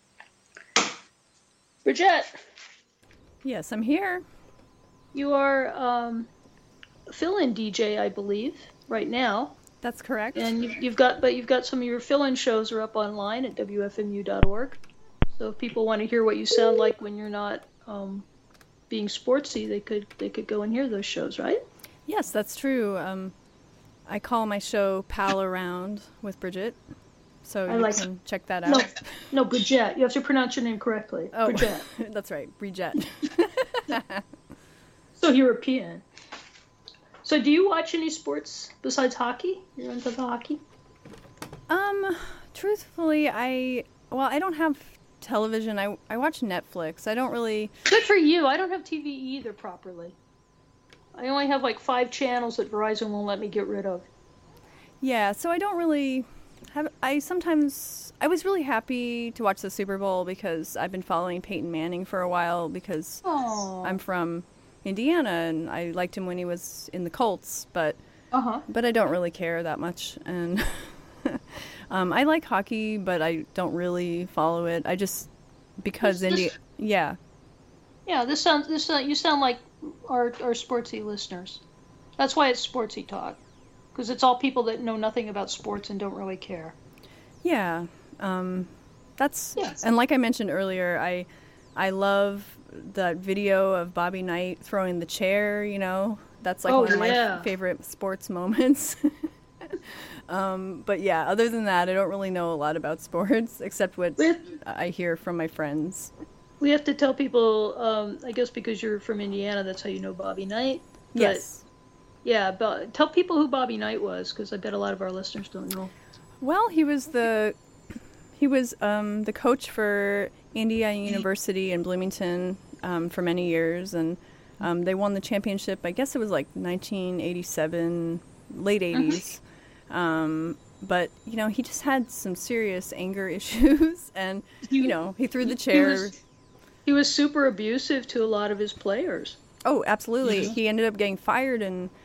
Bridget, Yes, I'm here. you are um, a fill-in D J, I believe, right now. That's correct. And you've, you've got, but you've got some of your fill-in shows are up online at W F M U dot org. So if people want to hear what you sound like when you're not um, being sportsy, they could they could go and hear those shows, right? Yes, that's true. Um, I call my show Pal Around with Bridget. So I you like- can check that out. No, no, Bridget. You have to pronounce your name correctly. Oh, Bridget. that's right, Bridget. So European. So do you watch any sports besides hockey? You're into the hockey? Um, truthfully, I well, I don't have television. I I watch Netflix. I don't really. Good for you. I don't have T V either properly. I only have like five channels that Verizon won't let me get rid of. Yeah, so I don't really have. I sometimes I was really happy to watch the Super Bowl because I've been following Peyton Manning for a while because Oh. I'm from Indiana and I liked him when he was in the Colts, but Uh-huh. but I don't really care that much. And um, I like hockey, but I don't really follow it. I just because This- India, this- yeah, Yeah, this sounds this uh, you sound like our our sportsy listeners. That's why it's sportsy talk, because it's all people that know nothing about sports and don't really care. yeah. Um, that's Yes. and like I mentioned earlier, I I love that video of Bobby Knight throwing the chair. You know, that's like Oh, one of my yeah. favorite sports moments. um, but yeah, other than that, I don't really know a lot about sports except what With- I hear from my friends. We have to tell people, um, I guess because you're from Indiana, that's how you know Bobby Knight. But, Yes. Yeah, but tell people who Bobby Knight was, because I bet a lot of our listeners don't know. Well, he was the he was um, the coach for Indiana University in Bloomington um, for many years, and um, they won the championship. I guess it was like nineteen eighty-seven, late eighties. Um, but you know, he just had some serious anger issues, and you know, he threw the He chair. was, he was super abusive to a lot of his players. Oh, absolutely. He ended up getting fired in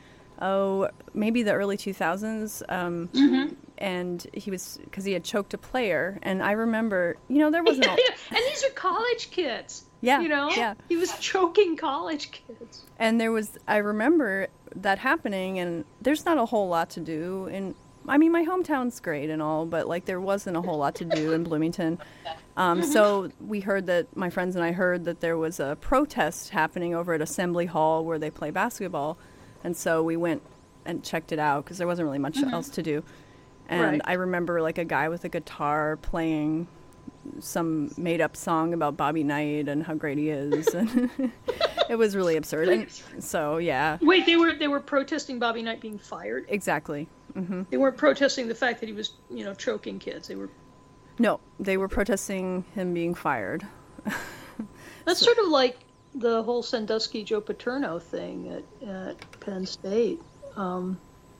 oh, maybe the early two thousands. Um, Mm-hmm. And he was, because he had choked a player. And I remember, you know, there wasn't a, And these are college kids. Yeah, You know? yeah. He was choking college kids. and there was, I remember that happening, and there's not a whole lot to do. And I mean, my hometown's great and all, but like there wasn't a whole lot to do in Bloomington. Um, So we heard that, my friends and I heard that there was a protest happening over at Assembly Hall where they play basketball. And so we went and checked it out because there wasn't really much else to do. And Right. I remember like a guy with a guitar playing some made-up song about Bobby Knight and how great he is. And it was really absurd. And so, yeah, Wait, they were they were protesting Bobby Knight being fired? exactly. hmm They weren't protesting the fact that he was, you know, choking kids. They were. No, they were protesting him being fired. That's sort of like the whole Sandusky Joe Paterno thing at, at Penn State. Um,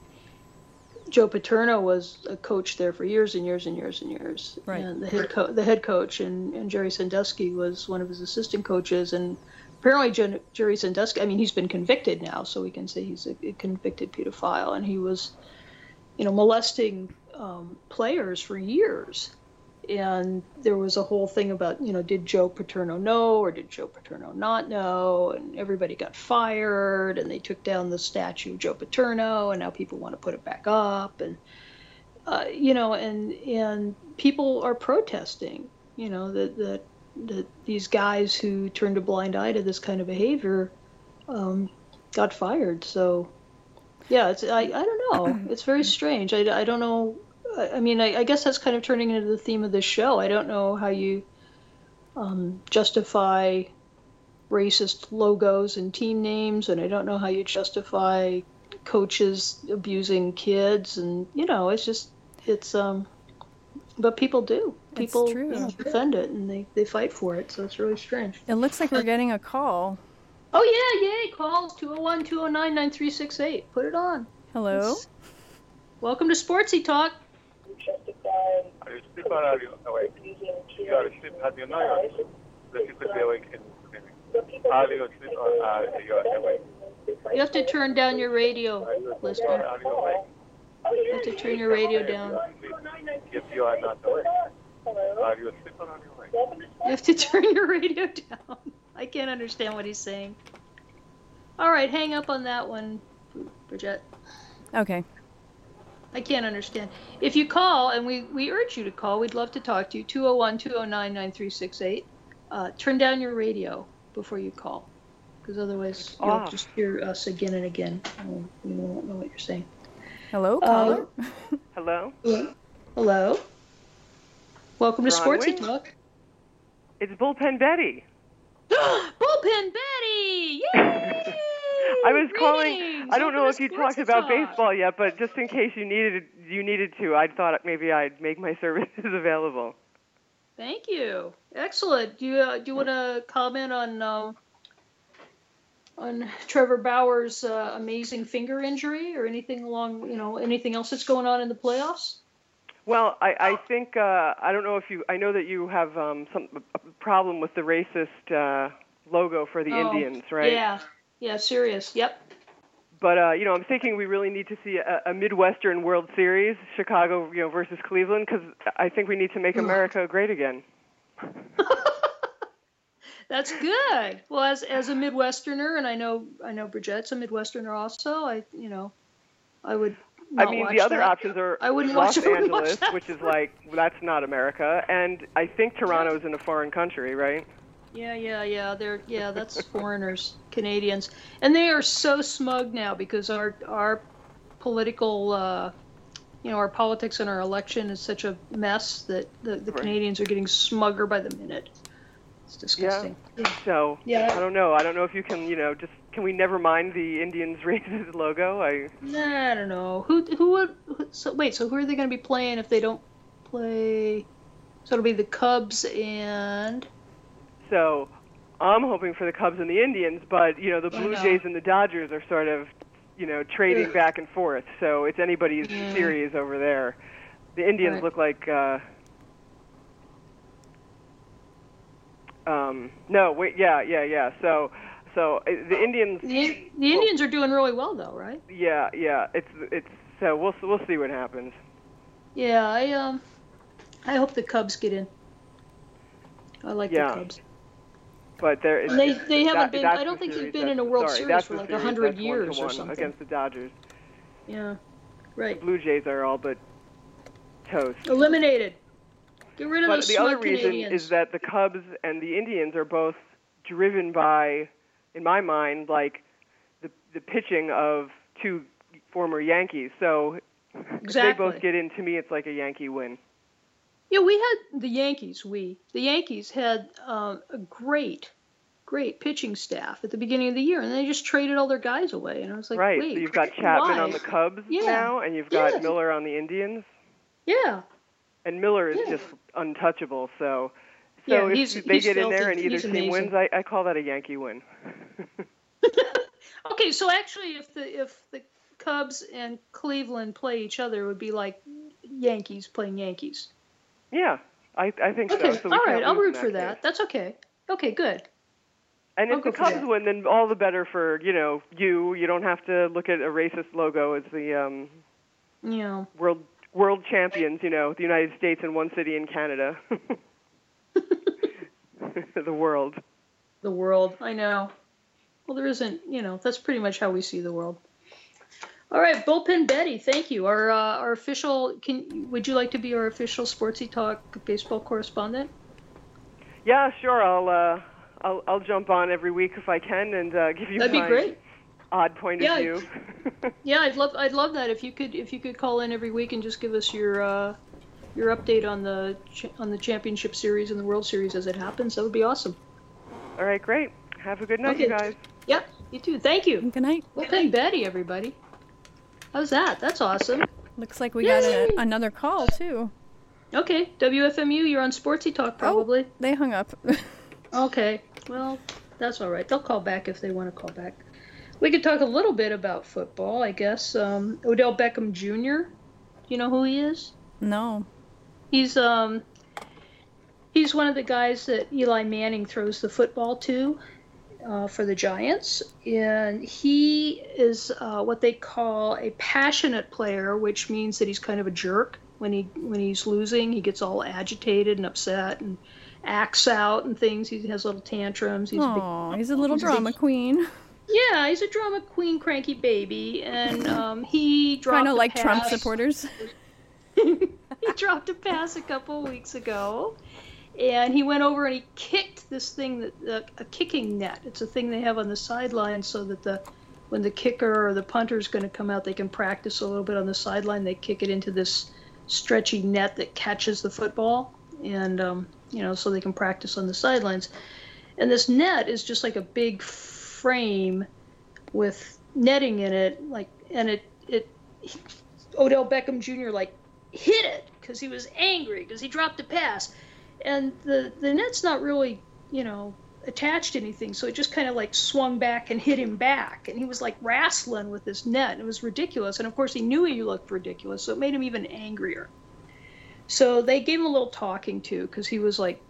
Joe Paterno was a coach there for years and years and years and years. Right. And the head co- the head coach and, and Jerry Sandusky was one of his assistant coaches. And apparently Jen- Jerry Sandusky, I mean, he's been convicted now, so we can say he's a, a convicted pedophile. And he was, you know, molesting um, players for years. And there was a whole thing about, you know, did Joe Paterno know or did Joe Paterno not know? And everybody got fired, and they took down the statue of Joe Paterno, and now people want to put it back up. And, uh, you know, and and people are protesting, you know, that, that, that these guys who turned a blind eye to this kind of behavior um, got fired. So, yeah, it's I, I don't know. It's very strange. I, I don't know. I mean, I, I guess that's kind of turning into the theme of this show. I don't know how you um, justify racist logos and team names, and I don't know how you justify coaches abusing kids, and you know, it's just it's um, but people do. People true. You know, defend it, and they they fight for it. So it's really strange. It looks like we're getting a call. Oh yeah, yay! Calls two oh one, two oh nine, nine three six eight. Put it on. Hello? It's- Welcome to Sportsy Talk. Are you sleep or are you awake? You are asleep. Have you know you're asleep? That you could be awake in the evening. Are you asleep or are you awake? You have to turn down your radio, Are you listener. Are you awake? You have to turn your radio down. If you are not awake, are you asleep or are you awake? You have to turn your radio down. I can't understand what he's saying. All right, hang up on that one, Bridget. Okay. I can't understand. If you call, and we, we urge you to call, we'd love to talk to you, two oh one, two oh nine, nine three six eight. Uh, turn down your radio before you call, because otherwise you'll Off. just hear us again and again. And we won't know what you're saying. Hello, Uh, caller? Hello? Hello? Welcome to Wrong Sportsy way? Talk. It's Bullpen Betty. Bullpen Betty! Yay! I was calling. Greetings! I don't know Welcome if to you talked Sportsy about Talk. baseball yet, but just in case you needed you needed to, I thought maybe I'd make my services available. Thank you. Excellent. Do you uh, do you want to comment on um, on Trevor Bauer's uh, amazing finger injury, or anything along you know anything else that's going on in the playoffs? Well, I, I think uh, I don't know if you. I know that you have um, some a problem with the racist uh, logo for the Oh, Indians, right? Yeah. Yeah. Serious. Yep. But uh, you know, I'm thinking we really need to see a, a Midwestern World Series, Chicago, you know, versus Cleveland, because I think we need to make America great again. That's good. Well, as as a Midwesterner, and I know I know Bridget's a Midwesterner also. I you know, I would. I Not mean, watch the other that. options are I wouldn't Los watch- I wouldn't watch Angeles, that. which is like well, that's not America, and I think Toronto's in a foreign country, right? Yeah, yeah, yeah. They're yeah, that's foreigners, Canadians, and they are so smug now because our our political, uh, you know, our politics and our election is such a mess that the, the Right. Canadians are getting smugger by the minute. It's disgusting. Yeah. So Yeah. I don't know. I don't know if you can, you know, just can we never mind the Indians' racist logo? I Nah, I don't know who who would. Who, so wait, so who are they going to be playing if they don't play? So it'll be the Cubs and. so I'm hoping for the Cubs and the Indians, but you know, the I Blue know. Jays and the Dodgers are sort of, you know, trading Ugh. back and forth. So it's anybody's Yeah. series over there. The Indians Right. look like. Uh, Um, no, wait, yeah, yeah, yeah. So, So uh, the Indians. The, the Indians well, are doing really well, though, right? Yeah, yeah. It's it's so we'll we'll see what happens. Yeah, I um, I hope the Cubs get in. I like yeah. the Cubs. But there, they they haven't that, been. I don't think they've been in a World sorry, Series for like a hundred years or one something. Against the Dodgers. Yeah, right. The Blue Jays are all but toast. Eliminated. Get rid of but those the smart other reason Canadians. is that the Cubs and the Indians are both driven by, in my mind, like the the pitching of two former Yankees. So exactly. if they both get in, to me, it's like a Yankee win. Yeah, we had the Yankees. We the Yankees had um, a great, great pitching staff at the beginning of the year, and they just traded all their guys away. And I was like, right. wait, so you've got Chapman why? on the Cubs yeah. now, and you've got yeah. Miller on the Indians. Yeah. And Miller is yeah. just untouchable. So, yeah, so if he's, they he's get in there filthy. and either he's team amazing. wins, I, I call that a Yankee win. Okay, so actually, if the if the Cubs and Cleveland play each other, it would be like Yankees playing Yankees. Yeah, I I think okay. so. so all right, I'll root that for case. that. That's okay. Okay, good. And I'll if the go for Cubs that. win, then all the better for you know you. You don't have to look at a racist logo as the um, Yeah. world world champions. You know, the United States and one city in Canada. The world. The world. I know. Well, there isn't. You know, that's pretty much how we see the world. All right, Bullpen Betty, thank you. Our uh, our official. Can would you like to be our official Sportsy Talk baseball correspondent? Yeah, sure. I'll uh, I'll I'll jump on every week if I can and uh, give you That'd my be great. odd point yeah, of view. yeah, I'd love I'd love that if you could if you could call in every week and just give us your uh, your update on the ch- on the championship series and the World Series as it happens. That would be awesome. All right, great. Have a good night, Okay. you guys. Yep, you too. Thank you. Good night. Bullpen Betty, everybody. How's that? That's awesome. Looks like we Yay. got a, another call too. Okay, W F M U, you're on Sportsy Talk probably. Oh, they hung up. Okay, well, that's all right. They'll call back if they want to call back. We could talk a little bit about football, I guess. Um, Odell Beckham Junior Do you know who he is? No. He's um he's one of the guys that Eli Manning throws the football to uh, for the Giants, and he is uh, what they call a passionate player, which means that he's kind of a jerk when he when he's losing. He gets all agitated and upset and acts out and things. He has little tantrums. He's Aww, a big, he's a little he's a drama big, queen. Yeah, he's a drama queen, cranky baby, and um, he dropped Kind of a like pass. Trump supporters. He dropped a pass a couple weeks ago, and he went over and he kicked this thing, that uh, a kicking net. It's a thing they have on the sideline so that the when the kicker or the punter is going to come out, they can practice a little bit on the sideline. They kick it into this stretchy net that catches the football, and um, you know, so they can practice on the sidelines. And this net is just like a big frame with netting in it, like, and it it Odell Beckham Junior like hit it because he was angry because he dropped a pass, and the the net's not really, you know, attached to anything, so it just kind of like swung back and hit him back, and he was like wrestling with this net. It was ridiculous, and of course he knew he looked ridiculous, so it made him even angrier. So they gave him a little talking to because he was like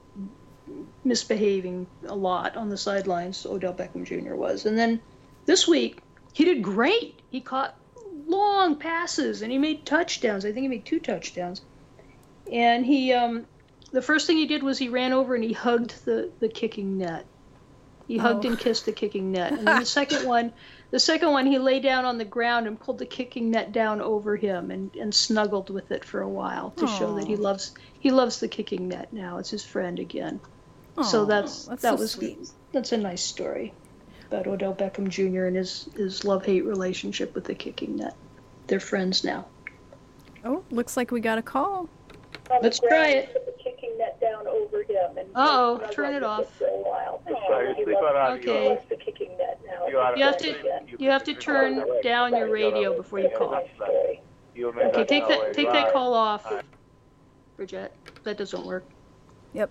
misbehaving a lot on the sidelines. Odell Beckham Junior was, and then this week he did great. He caught long passes and he made touchdowns. I think he made two touchdowns, and he um the first thing he did was he ran over and he hugged the, the kicking net. He Oh. hugged and kissed the kicking net. And then the second one, the second one, he lay down on the ground and pulled the kicking net down over him and, and snuggled with it for a while to show that he Aw. loves he loves the kicking net now. It's his friend again. so Aw, that's, that's that so was sweet. that's a nice story about Odell Beckham Junior and his, his love-hate relationship with the kicking net. They're friends now. Oh, looks like we got a call. Let's try it. Put the kicking net down over him and Uh-oh, snuggled turn it with off. for a while. So Oh, you he sleep loves- on audio. Okay. he loves the kicking net now. You ought You have to you you have to turn down your radio before you call. You may Okay, not take know that it. take that Bye. call off, Bye. Bridget. That doesn't work. Yep.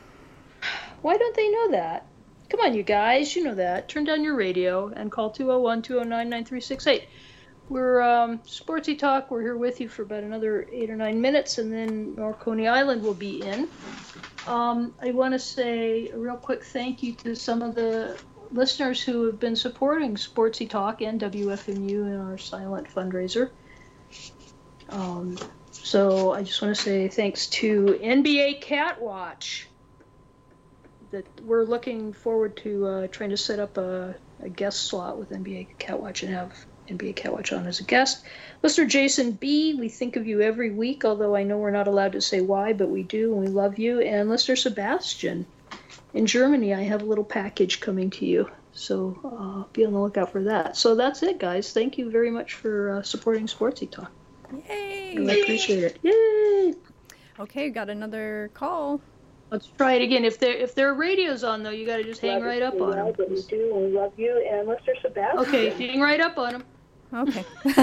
Why don't they know that? Come on, you guys, you know that. Turn down your radio and call two oh one, two oh nine, nine three six eight. We're um, Sportsy Talk. We're here with you for about another eight or nine minutes, and then Coney Island will be in. Um, I want to say a real quick thank you to some of the listeners who have been supporting Sportsy Talk and W F M U in our silent fundraiser. Um, so I just want to say thanks to N B A Catwatch. That we're looking forward to uh, trying to set up a, a guest slot with N B A Catwatch and have N B A Catwatch on as a guest. Listener Jason B, we think of you every week, although I know we're not allowed to say why, but we do, and we love you. And Listener Sebastian, in Germany, I have a little package coming to you, so uh, be on the lookout for that. So that's it, guys. Thank you very much for uh, supporting Sportsy Talk. Yay! I appreciate it. Yay! Okay, got another call. Let's try it again. If there if there are radios on, though, you got to just hang right up on them. We do, we love you, and Mister Sebastian. Okay, hang right up on them. Okay.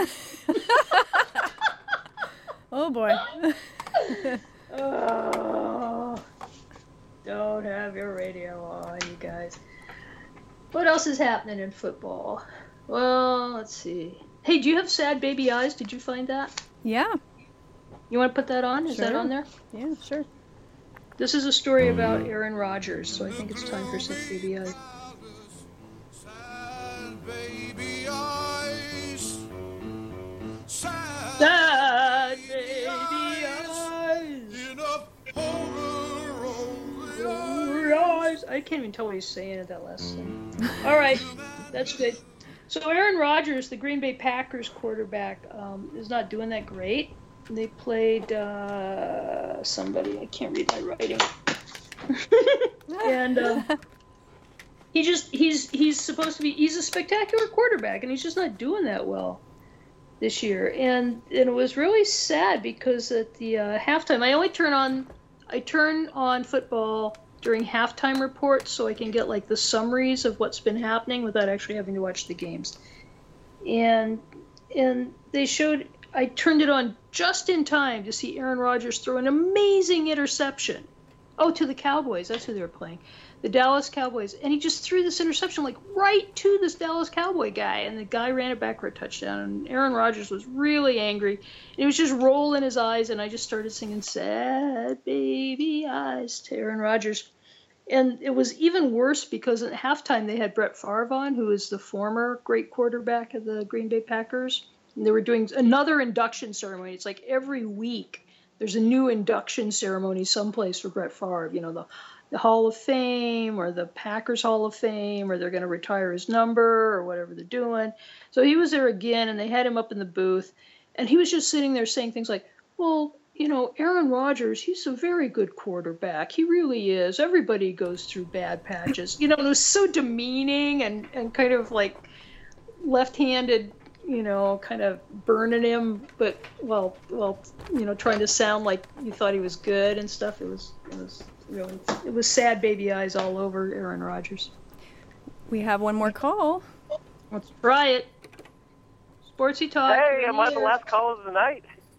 Oh, boy. Oh, don't have your radio on, you guys. What else is happening in football? Well, let's see. Hey, do you have Sad Baby Eyes? Did you find that? Yeah. You want to put that on? Is Sure. that on there? Yeah, sure. This is a story about Aaron Rodgers, so I think it's time for Sad Baby Eyes. Baby eyes, sad, Sad baby eyes, in a horror over over eyes. I can't even tell what he's saying at that last song. All right, that's good. So Aaron Rodgers, the Green Bay Packers quarterback, um, is not doing that great. They played uh, somebody. I can't read my writing. and uh, he just he's he's supposed to be he's a spectacular quarterback, and he's just not doing that well this year. And and it was really sad because at the uh, halftime, I only turn on I turn on football during halftime reports so I can get like the summaries of what's been happening without actually having to watch the games. And and they showed. I turned it on just in time to see Aaron Rodgers throw an amazing interception. Oh, to the Cowboys. That's who they were playing. The Dallas Cowboys. And he just threw this interception like right to this Dallas Cowboy guy. And the guy ran it back for a touchdown. And Aaron Rodgers was really angry. And he was just rolling his eyes. And I just started singing Sad Baby Eyes to Aaron Rodgers. And it was even worse because at halftime they had Brett Favre on, who is the former great quarterback of the Green Bay Packers. And they were doing another induction ceremony. It's like every week there's a new induction ceremony someplace for Brett Favre. You know, the, the Hall of Fame or the Packers Hall of Fame, or they're going to retire his number or whatever they're doing. So he was there again, and they had him up in the booth. And he was just sitting there saying things like, well, you know, Aaron Rodgers, he's a very good quarterback. He really is. Everybody goes through bad patches. You know, it was so demeaning and, and kind of like left-handed, you know, kind of burning him, but well, well, you know, trying to sound like you thought he was good and stuff. It was, it was really, it was sad baby eyes all over Aaron Rodgers. We have one more call. Let's try it. Sportsy Talk. Hey, am I the last call of the night?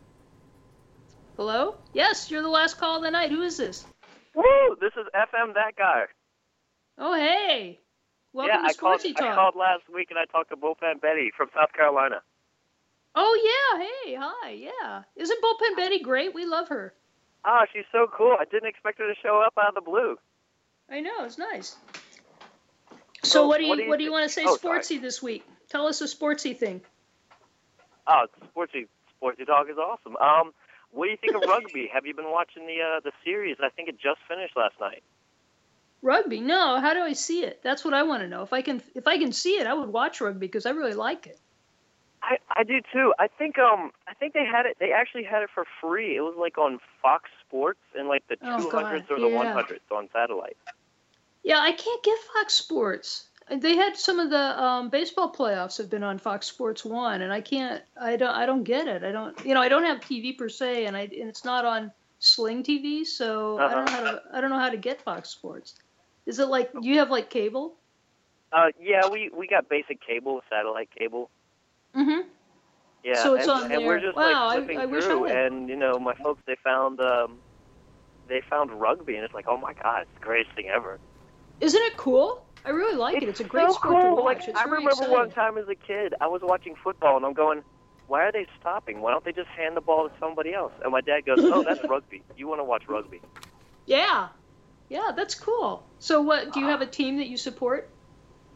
Hello? Yes, you're the last call of the night. Who is this? Woo! This is F M That Guy. Oh, hey. Welcome yeah, to I Sportsy called, Talk. I called last week and I talked to Bullpen Betty from South Carolina. Oh, yeah. Hey, hi. Yeah. Isn't Bullpen Betty great? We love her. Ah, she's so cool. I didn't expect her to show up out of the blue. I know. It's nice. So, So what do you what do you what do you thi- want to say oh, sportsy sorry. this week? Tell us a sportsy thing. Oh, sportsy, sportsy talk is awesome. Um, what do you think of rugby? Have you been watching the uh, the series? I think it just finished last night. Rugby? No. How do I see it? That's what I want to know. If I can if I can see it, I would watch rugby because I really like it. I, I do too. I think um I think they had it. They actually had it for free. It was like on Fox Sports in like the Oh, two hundreds God, or the yeah. one hundreds on satellite. Yeah, I can't get Fox Sports. They had some of the um, baseball playoffs have been on Fox Sports One, and I can't. I don't. I don't get it. I don't. You know, I don't have T V per se, and I and it's not on Sling T V, so I don't know how to. I don't know how to get Fox Sports. Is it like you have like cable? Uh, yeah, we we got basic cable, satellite cable. Mm-hmm. Yeah, So it's and, on and we're there. just Wow, I- like flipping I wish I through, had. and you know, my folks they found um, they found rugby, and it's like, oh my god, it's the greatest thing ever. Isn't it cool? I really like it. It's a great so sport cool. to watch. Like It's I very remember exciting. one time as a kid, I was watching football, and I'm going, why are they stopping? Why don't they just hand the ball to somebody else? And my dad goes, oh, that's rugby. You want to watch rugby? Yeah, yeah, that's cool. So, what do you have a team that you support?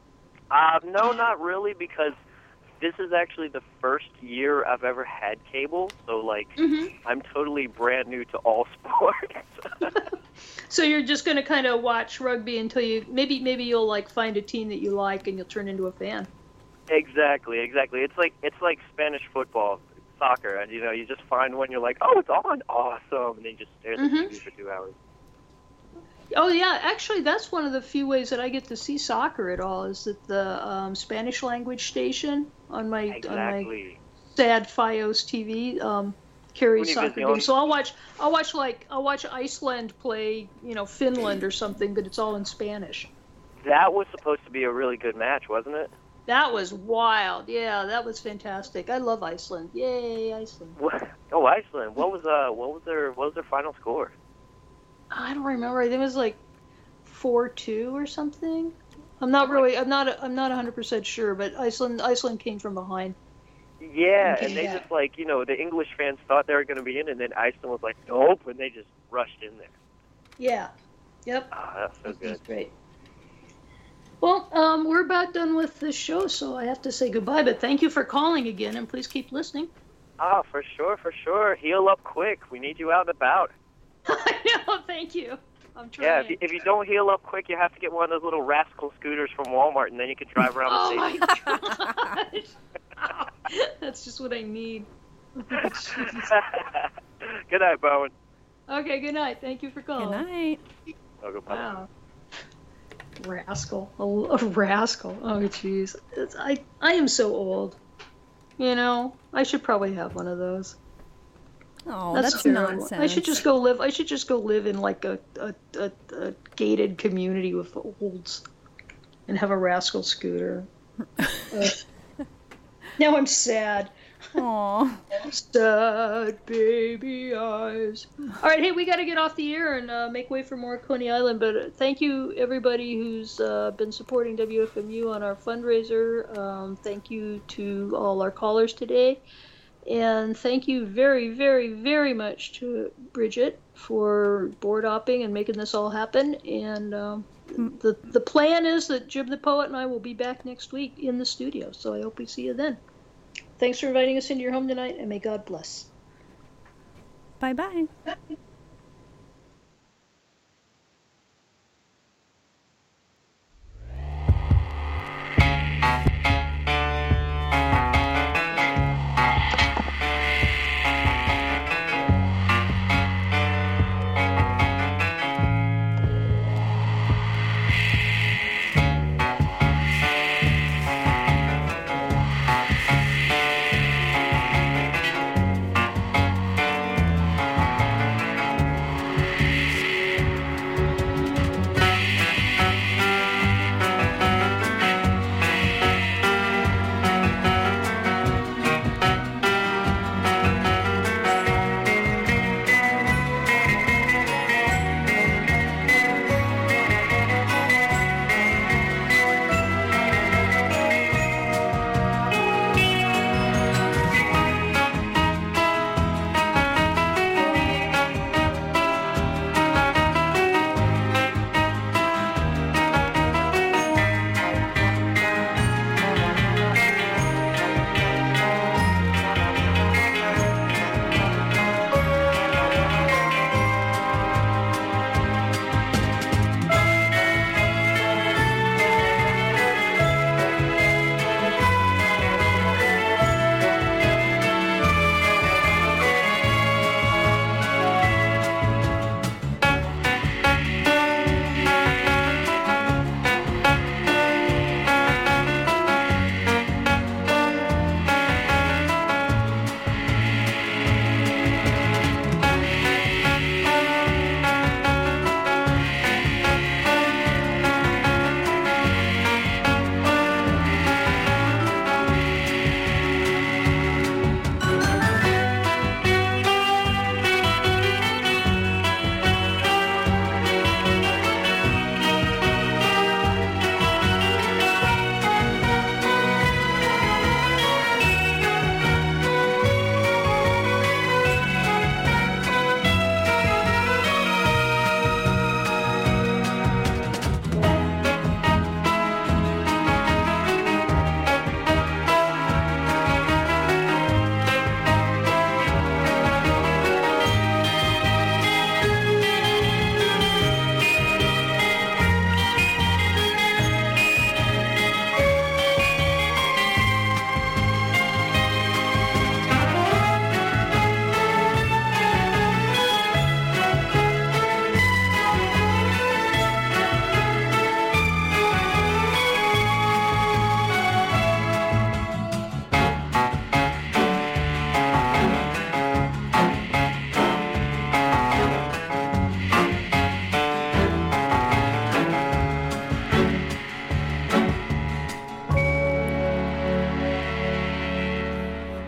Uh, no, not really, because this is actually the first year I've ever had cable. So, like, Mm-hmm. I'm totally brand new to all sports. So you're just going to kind of watch rugby until you maybe maybe you'll like find a team that you like and you'll turn into a fan. Exactly, exactly. It's like it's like Spanish football, soccer, and you know, you just find one, you're like, oh, it's on, awesome, and then you just stare at the Mhm. T V for two hours. Oh yeah, actually that's one of the few ways that I get to see soccer at all is that the um, Spanish language station on my on my Exactly. sad Fios T V um, carries When you visit soccer the only- games. So I'll watch I'll watch like I'll watch Iceland play, you know, Finland or something, but it's all in Spanish. That was supposed to be a really good match, wasn't it? That was wild. Yeah, that was fantastic. I love Iceland. Yay, Iceland. What? Oh, Iceland. What was uh? What was their What was their final score? I don't remember. I think it was like four two or something. I'm not really. I'm not. I'm not one hundred percent sure. But Iceland. Iceland came from behind. Yeah, Okay, and they yeah. just like you know the English fans thought they were going to be in, and then Iceland was like, nope, and they just rushed in there. Yeah. Yep. Ah, that's so good. That's great. Well, um, we're about done with the show, so I have to say goodbye. But thank you for calling again, and please keep listening. Ah, for sure, for sure. Heal up quick. We need you out and about. No, thank you. I'm trying. Yeah, if you, if you don't heal up quick, you have to get one of those little rascal scooters from Walmart, and then you can drive around Oh the my station. gosh. That's just what I need. Good night, Bowen. Okay, good night. Thank you for calling. Good night. Oh, goodbye. Wow. Rascal. A, a rascal. Oh, jeez. It's- I, I am so old. You know, I should probably have one of those. Oh, That's, that's, terrible. nonsense. I should just go live. I should just go live in like a, a, a, a gated community with olds, and have a rascal scooter. Uh, now I'm sad. Aw. Sad baby eyes. All right, hey, we got to get off the air and uh, make way for more Coney Island. But uh, thank you everybody who's uh, been supporting W F M U on our fundraiser. Um, thank you to all our callers today. And thank you very, very, very much to Bridget for board opping and making this all happen. And um, the the plan is that Jim the Poet and I will be back next week in the studio. So I hope we see you then. Thanks for inviting us into your home tonight, and may God bless. Bye-bye.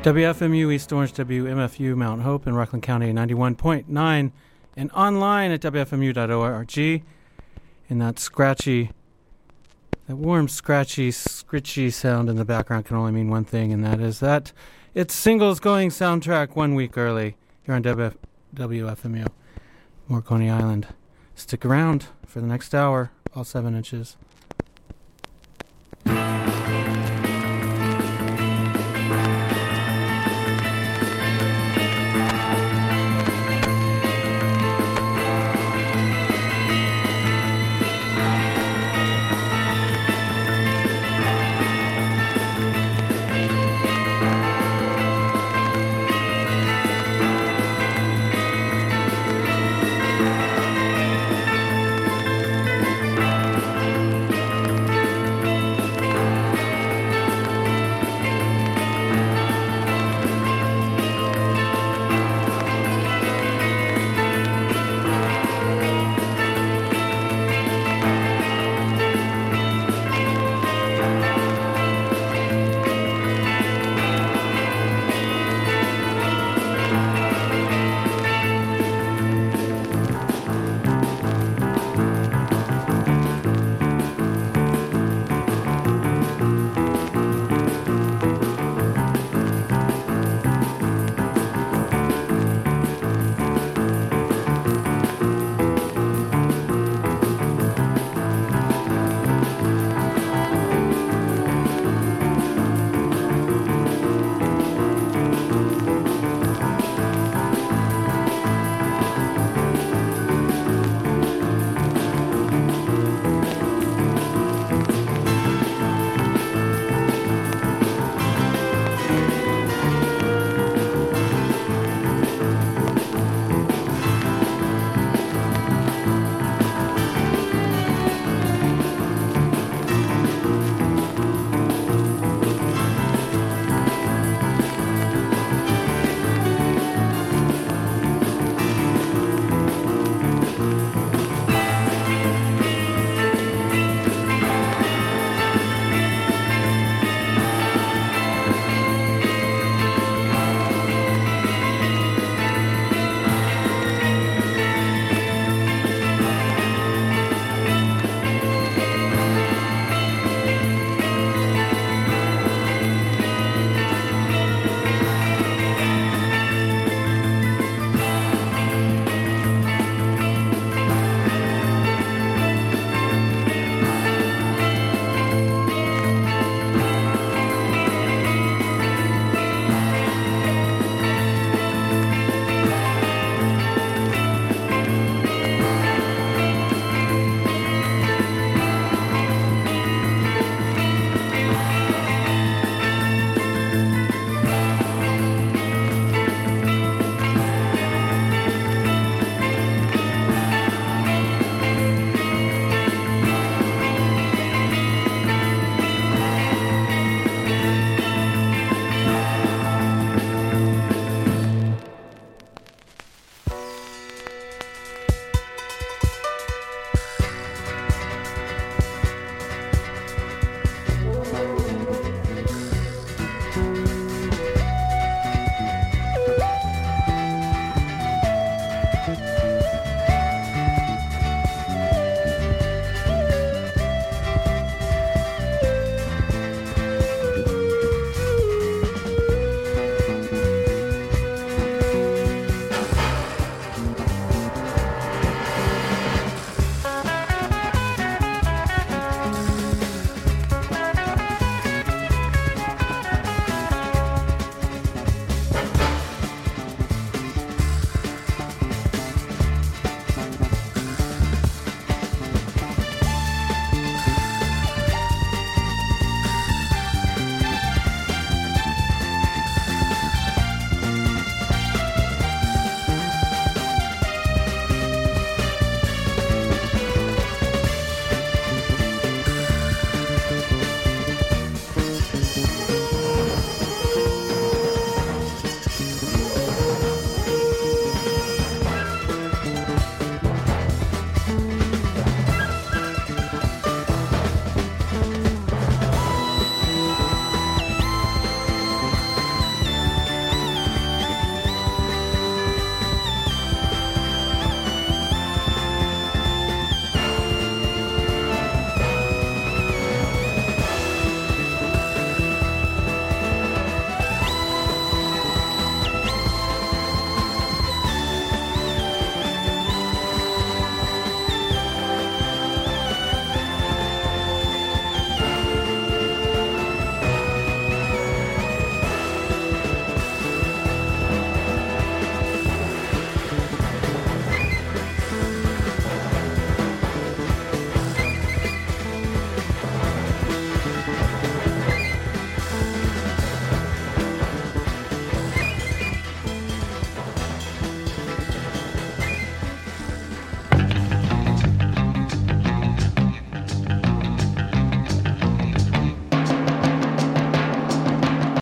W F M U East Orange, W M F U Mount Hope in Rockland County, ninety-one point nine, and online at W F M U dot org. And that scratchy, that warm, scratchy, scritchy sound in the background can only mean one thing, and that is that it's Singles Going soundtrack one week early here on W F M U, More Coney Island. Stick around for the next hour, all seven inches.